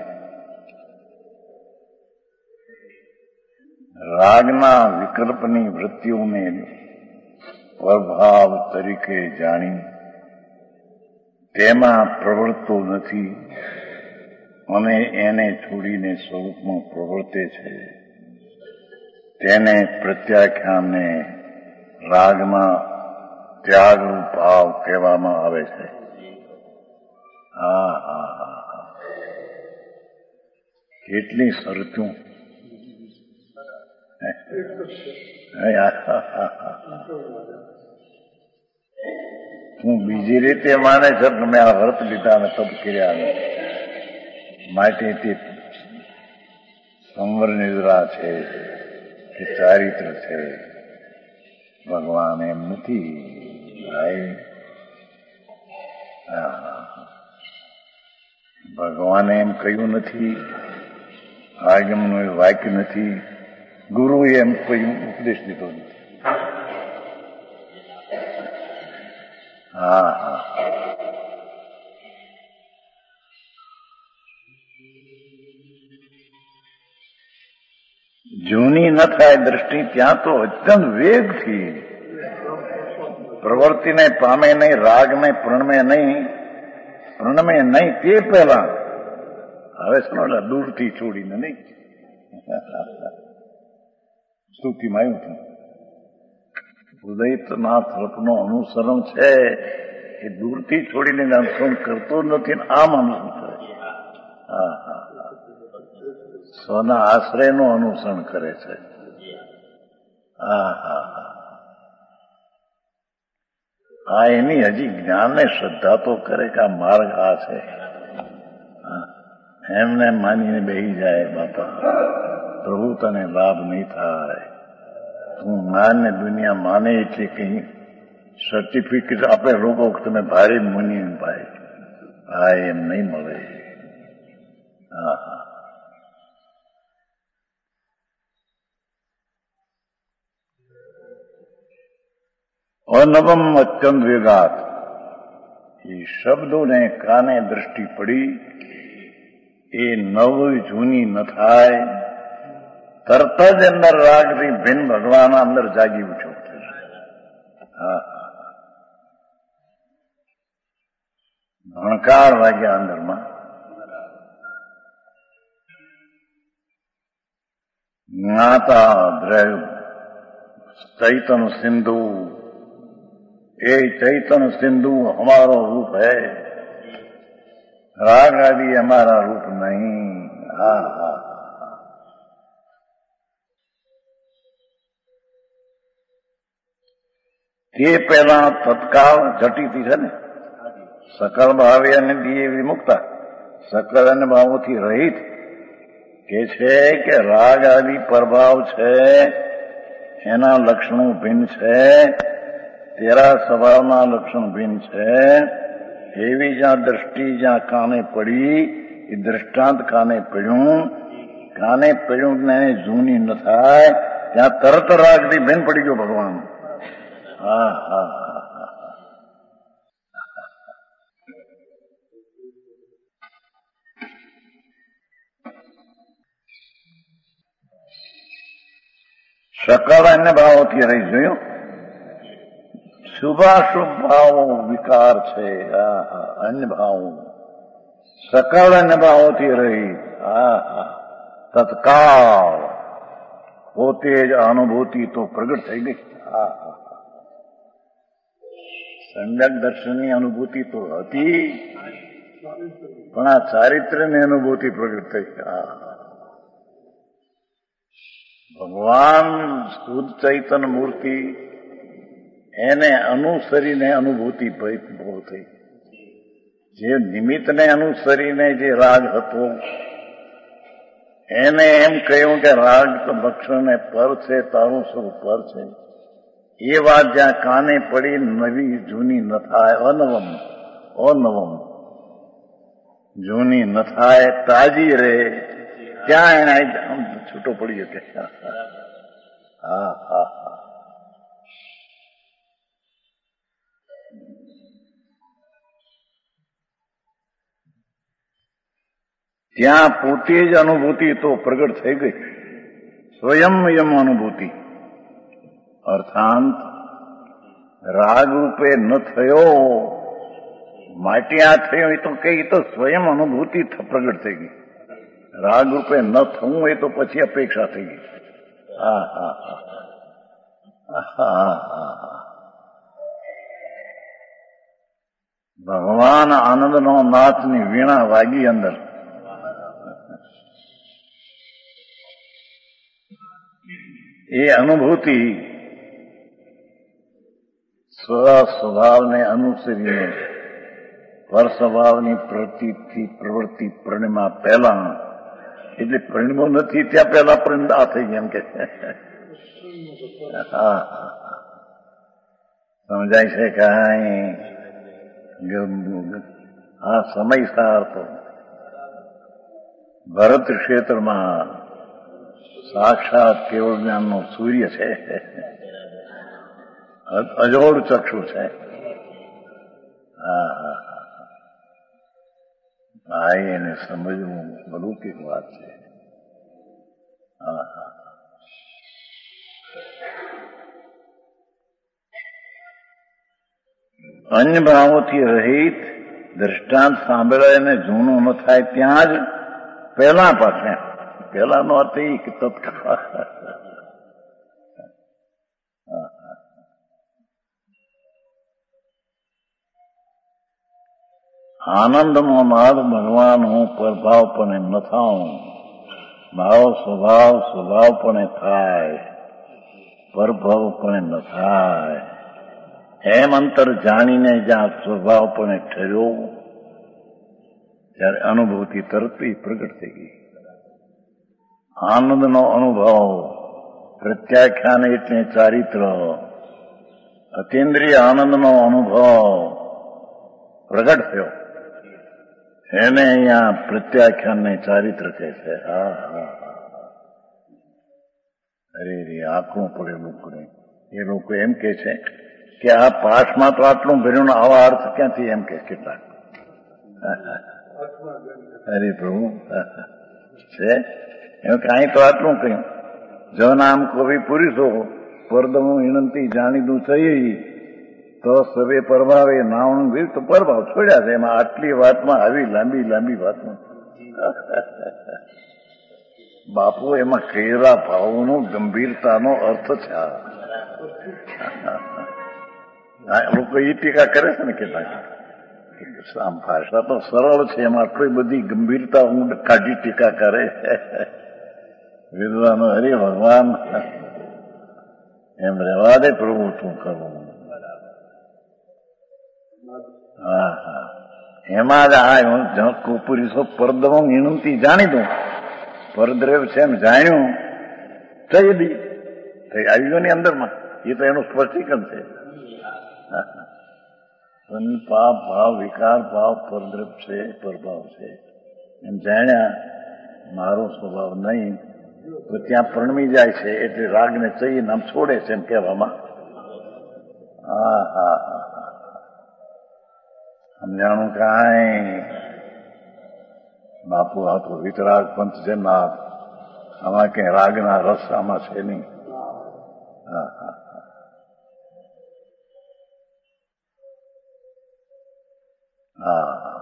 રાગના વિકલ્પની વૃત્તિઓને પ્રભાવ તરીકે જાણી તેમાં પ્રવર્તતો નથી અને એને છોડીને સ્વરૂપમાં પ્રવર્તે છે, તેને પ્રત્યાખ્યાનને રાગમાં ત્યાગરૂપ ભાવ કહેવામાં આવે છે. હા હા હા હા. કેટલી શરતું! હું બીજી રીતે માને છે કે મેં આ વ્રત લીધા ને તપ કર્યા માટે તે સંવર નિદ્રા છે કે ચારિત્ર છે. ભગવાન એમ નથી. ભગવાને એમ કહ્યું નથી, આગમનું વાક્ય નથી, ગુરુએ એમ કહ્યું ઉપદેશ દીધો નથી. હા હા. જૂની ન થાય દ્રષ્ટિ ત્યાં તો અત્યંત વેગથી પ્રવૃત્તિને પામે નહીં, રાગને પ્રણમે નહીં, પ્રણમે નહીં તે પહેલા હવે સમજ દૂરથી છોડીને નહીં. સ્તુતિમાં આવ્યું હતું ઉદયનાથ રથનું અનુસરણ છે એ દૂરથી છોડીને અનુસરણ કરતો નથી, આમ અનુસરણ કરે. હા હા. સ્વના આશ્રયનું અનુસરણ કરે છે. હા હા હા. આ એની હજી જ્ઞાનને શ્રદ્ધા તો કરે કે આ માર્ગ આ છે, એમને માનીને બેસી જાય બાપા, પ્રભુ તને લાભ નહીં થાય. તું માને દુનિયા માને એટલે કઈ સર્ટિફિકેટ આપે લોકો તમે ભારે મુનિ ભાઈ, હા એમ નહીં મળે. હા હા. અનવમ અત્યંત વેગાત એ શબ્દોને કાને દ્રષ્ટિ પડી, એ નવી જૂની ન થાય, તરત જ અંદર રાગથી ભિન્ન ભગવાન અંદર જાગી ઉઠ્યો. હા. ભણકાર વાગ્યા અંદરમાં. જ્ઞાતા દ્રવ્ય ચૈતન સિંધુ, એ चैतन सिंधु हमारो रूप है, राग आदि हमारा रूप नहीं. हा हा. તે પહેલા તત્કાળ જટીથી છે ને, સકલ ભાવે અને દિયે વિમુક્તા, સકલ અને ભાવોથી રહિત કે છે કે રાગ આદિ પ્રભાવ છે, એના લક્ષણો ભિન્ન છે, તેરા સ્વભાવના લક્ષણ ભિન્ન છે. એવી જ્યાં દ્રષ્ટિ જ્યાં કાને પડી, એ દ્રષ્ટાંત કાને પડ્યું, કાને પડ્યું ને જૂની ન થાય ત્યાં તરત રાગથી ભિન્ન પડી ગયો ભગવાન. હા હા હા. સકળ અન્ય ભાવોથી રહી જોયું. શુભાશુભ ભાવો વિકાર છે. હા હા અન્ય ભાવો સકળ અન્ય ભાવોથી રહી. હા હા તત્કાળ પોતે જ અનુભૂતિ તો પ્રગટ થઈ ગઈ. હા હા સમ્યક દર્શનની અનુભૂતિ તો હતી, પણ આ ચારિત્ર્યની અનુભૂતિ પ્રગટ થઈ. ભગવાન શુદ્ધ ચૈતન્ય મૂર્તિ એને અનુસરીને અનુભૂતિ ભોગ થઈ. જે નિમિત્તને અનુસરીને જે રાગ હતો એને એમ કહ્યું કે રાગ તો ભક્ષણને પર છે, તારું સ્વરૂપ પર છે. એ વાત જ્યાં કાને પડી નવી જૂની ન થાય. અનવમ અનવમ જૂની ન થાય, તાજી રહે, ત્યાં એને છૂટો પડી શકે. હા હા હા ત્યાં પોતે જ અનુભૂતિ તો પ્રગટ થઈ ગઈ. સ્વયં યમ અનુભૂતિ અર્થાંત રાગ રૂપે ન થયો, માટે આ થયો એ તો કઈ તો સ્વયં અનુભૂતિ પ્રગટ થઈ ગઈ. રાગ રૂપે ન થવું એ તો પછી અપેક્ષા થઈ ગઈ. હા હા હા હા ભગવાન આનંદનો નાથની વીણા વાગી અંદર. એ અનુભૂતિ સ્વ સ્વભાવને અનુસરીને પર સ્વભાવની પ્રવૃત્તિથી પ્રવૃત્તિ પરિણમા પહેલા, એટલે પરિણમો નથી ત્યાં પહેલા પરિણતા થઈ ગયા એમ કે. હા સમજાય છે કાંઈ? આ સમય સાર તો ભરત ક્ષેત્રમાં સાક્ષાત કેવળ જ્ઞાનનો સૂર્ય છે, અજોડ ચક્ષુ છે. હા હા ભાઈ એને સમજવું અલૌકિક વાત છે. હા હા અન્ય ભાવોથી રહિત દ્રષ્ટાંત સાંભળે અને જૂનું ન થાય ત્યાં જ પહેલા પાસે પહેલાનો અર્થ એ કે તત્કાળ આનંદનો નાદ ભગવાન હું પરભાવપણે ન થાઉં, ભાવ સ્વભાવ સ્વભાવપણે થાય, પરભાવપણે ન થાય એમ અંતર જાણીને જ્યાં સ્વભાવપણે ઠર્યો ત્યારે અનુભૂતિ તરત પ્રગટ થઈ ગઈ. આનંદનો અનુભવ પ્રત્યાખ્યાન એટલે ચારિત્ર, અતિન્દ્રિય આનંદનો અનુભવ પ્રગટ થયો એને અહીંયા પ્રત્યાખ્યાનને ચારિત્ર કહે છે. હા હા અરે રે આંખું પડે લોકોને. એ લોકો એમ કે છે કે આ પાઠમાં તો આટલું ભર્યું ને આવા અર્થ ક્યાંથી એમ કે કેટલાક. અરે પ્રભુ છે એમ કાંઈ તો આટલું કહ્યું. જો નામ કવિ પુરુષો પરદમું વિનંતી જાણીદું થઈ તો સવે પરભાવે નાવણું વીર તો પરભાવ છોડ્યા છે. એમાં આટલી વાતમાં આવી લાંબી લાંબી વાતમાં બાપુ એમાં કહેરા ભાવનો ગંભીરતાનો અર્થ છે. લોકો એ ટીકા કરે છે ને કેટલાક. આમ ભાષા તો સરળ છે, એમાં આટલી બધી ગંભીરતા ઊંડ કાઢી ટીકા કરે વિદ્વાનો. હરે ભગવાન એમ રહેવા દે પ્રભુ તું કરવું. હા હા એમાં જ આ પુરુષો પરદમો વિનંતી જાણી દઉં પરદ્રવ છે એમ જાણ્યું થઈ દી થઈ આવી ગયો ની અંદરમાં. એ તો એનું સ્પષ્ટીકરણ છે. પાપ ભાવ વિકાર ભાવ પરદ્રવ છે, પરભાવ છે એમ જાણ્યા મારો સ્વભાવ નહીં તો ત્યાં પરણમી જાય છે. એટલે રાગને ચઈ નામ છોડે છે એમ કહેવામાં. હા હા હા સમજાણું કાંઈ? બાપુ આ તો વિતરાગ પંથ છે ના, આમાં કઈ રાગના રસ આમાં છે નહીં. હા હા હા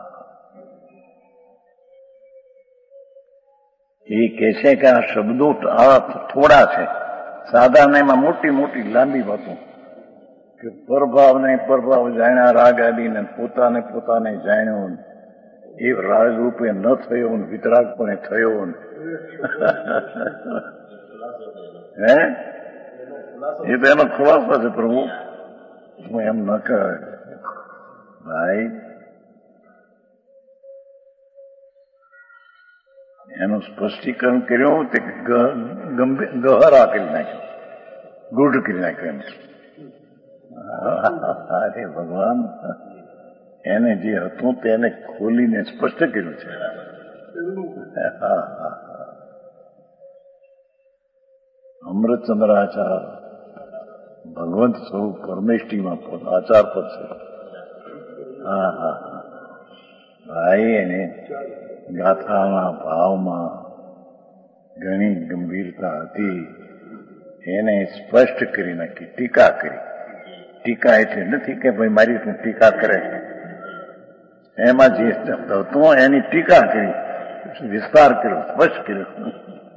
એ કહે છે કે આ શબ્દો આ થોડા છે, સાધારણ એમાં મોટી મોટી લાંબી વાતો કે પરભાવ ને પરભાવ જાણ્યા રાગ આદિને પોતાને પોતાને જાણ્યો એ રાગ રૂપે ન થયો ને વિતરાગપણે થયો ને હે એ તો એનો ખુલાસો છે પ્રભુ. હું એમ ન કહે ભાઈ, એનું સ્પષ્ટીકરણ કર્યું તે ગહરા કરી નાખ્યું, ગુઢ કરી નાખ્યું એમ. અરે ભગવાન, એને જે હતું તેને ખોલીને સ્પષ્ટ કર્યું છે. હા હા અમૃતચંદ્રાચાર ભગવંત સ્વરૂપ પરમેષ્ટિમાં આચાર પર છે. હા હા ભાઈ, એને ગાથાના ભાવમાં ઘણી ગંભીરતા હતી, એને સ્પષ્ટ કરી નાખી, ટીકા કરી. ટીકા એટલે નથી કે ભાઈ મારી તું ટીકા કરે છે, એમાં જે હતું એની ટીકા કરી, વિસ્તાર કર્યો, સ્પષ્ટ કર્યો.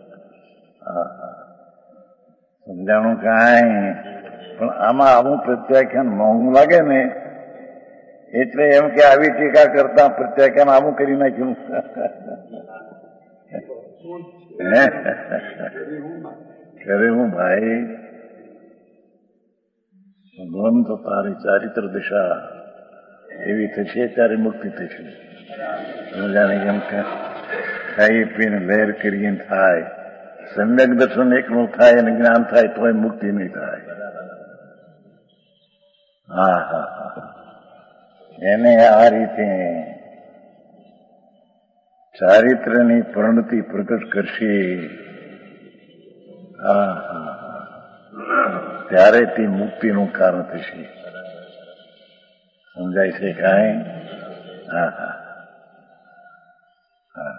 સમજાણું કાંઈ, પણ આમાં આવું પ્રત્યાખ્યાન મોંઘું લાગે ને એટલે એમ કે આવી ટીકા કરતા પ્રત્યાખ્યાન આવું કરી નાખ્યું. કરે હું ભાઈ, ભગવાન તો તારી ચારિત્ર દિશા એવી થશે ત્યારે મુક્તિ થશે. જાણે કેમ કે ખાઈ પીને લહેર કરીએ થાય, સમ્યક દર્શન એકનું થાય અને જ્ઞાન થાય તોય મુક્તિ નહીં થાય. હા હા હા એને આ રીતે ચારિત્રની પરિણતિ પ્રગટ કરશે. હા હા ત્યારે તે મુક્તિનું કારણ થશે. સમજાય છે કાંઈ? હા હા હા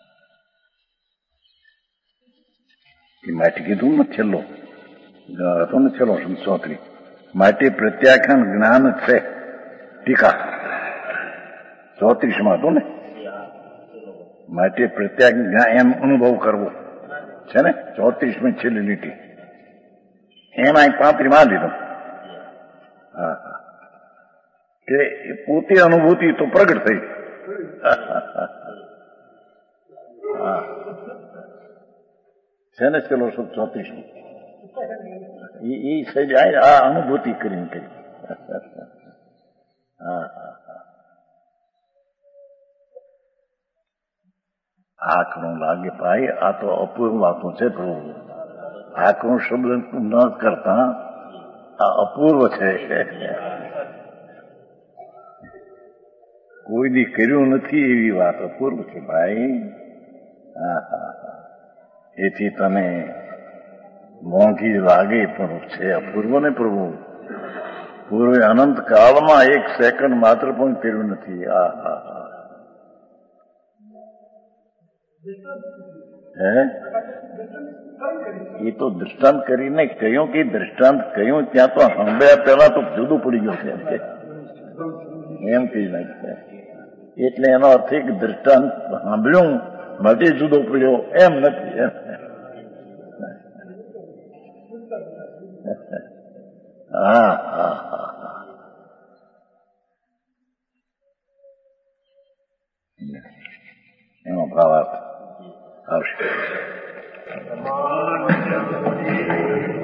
એ માટે કીધું ને છેલ્લો હતો ને છેલ્લો ચોત્રી માટે પ્રત્યાખ્યાન જ્ઞાન છે. ટીકા ચોત્રીસમાં હતું ને, માટે પ્રત્યાખ્યાન એમ અનુભવ કરવો છે ને, ચોત્રીસમી છેલ્લી લીટી એમાં પાંત્રી માં લીધો. હા હા કે પોતે અનુભૂતિ તો પ્રગટ થઈ. હા છે ને ચલો ચોત્રીસમી એ શૈલી આ અનુભૂતિ કરીને કરી. હા હા આંખનું લાગે ભાઈ, આ તો અપૂર્વ વાતો છે પ્રભુ. આંખનું શબ્દ ન કરતા આ અપૂર્વ છે. કોઈની કર્યું નથી એવી વાત અપૂર્વ છે ભાઈ. હા હા હા એથી તને મોંઘી લાગે પણ છે અપૂર્વ ને પ્રભુ. પૂર્વે અનંત કાળમાં એક સેકન્ડ માત્ર પણ કર્યું નથી. આ હા હા હે એ તો દૃષ્ટાંત કરીને કહ્યું કે દૃષ્ટાંત કહ્યું ત્યાં તો સાંભળ્યા પહેલા તો જુદું પડી ગયું છે એમ કહી નાખે. એટલે એનો અર્થ એક દૃષ્ટાંત સાંભળ્યું માટે જુદો પડ્યો એમ નથી. એમ હા હા હા એનો ભાવાર્થ આવશે.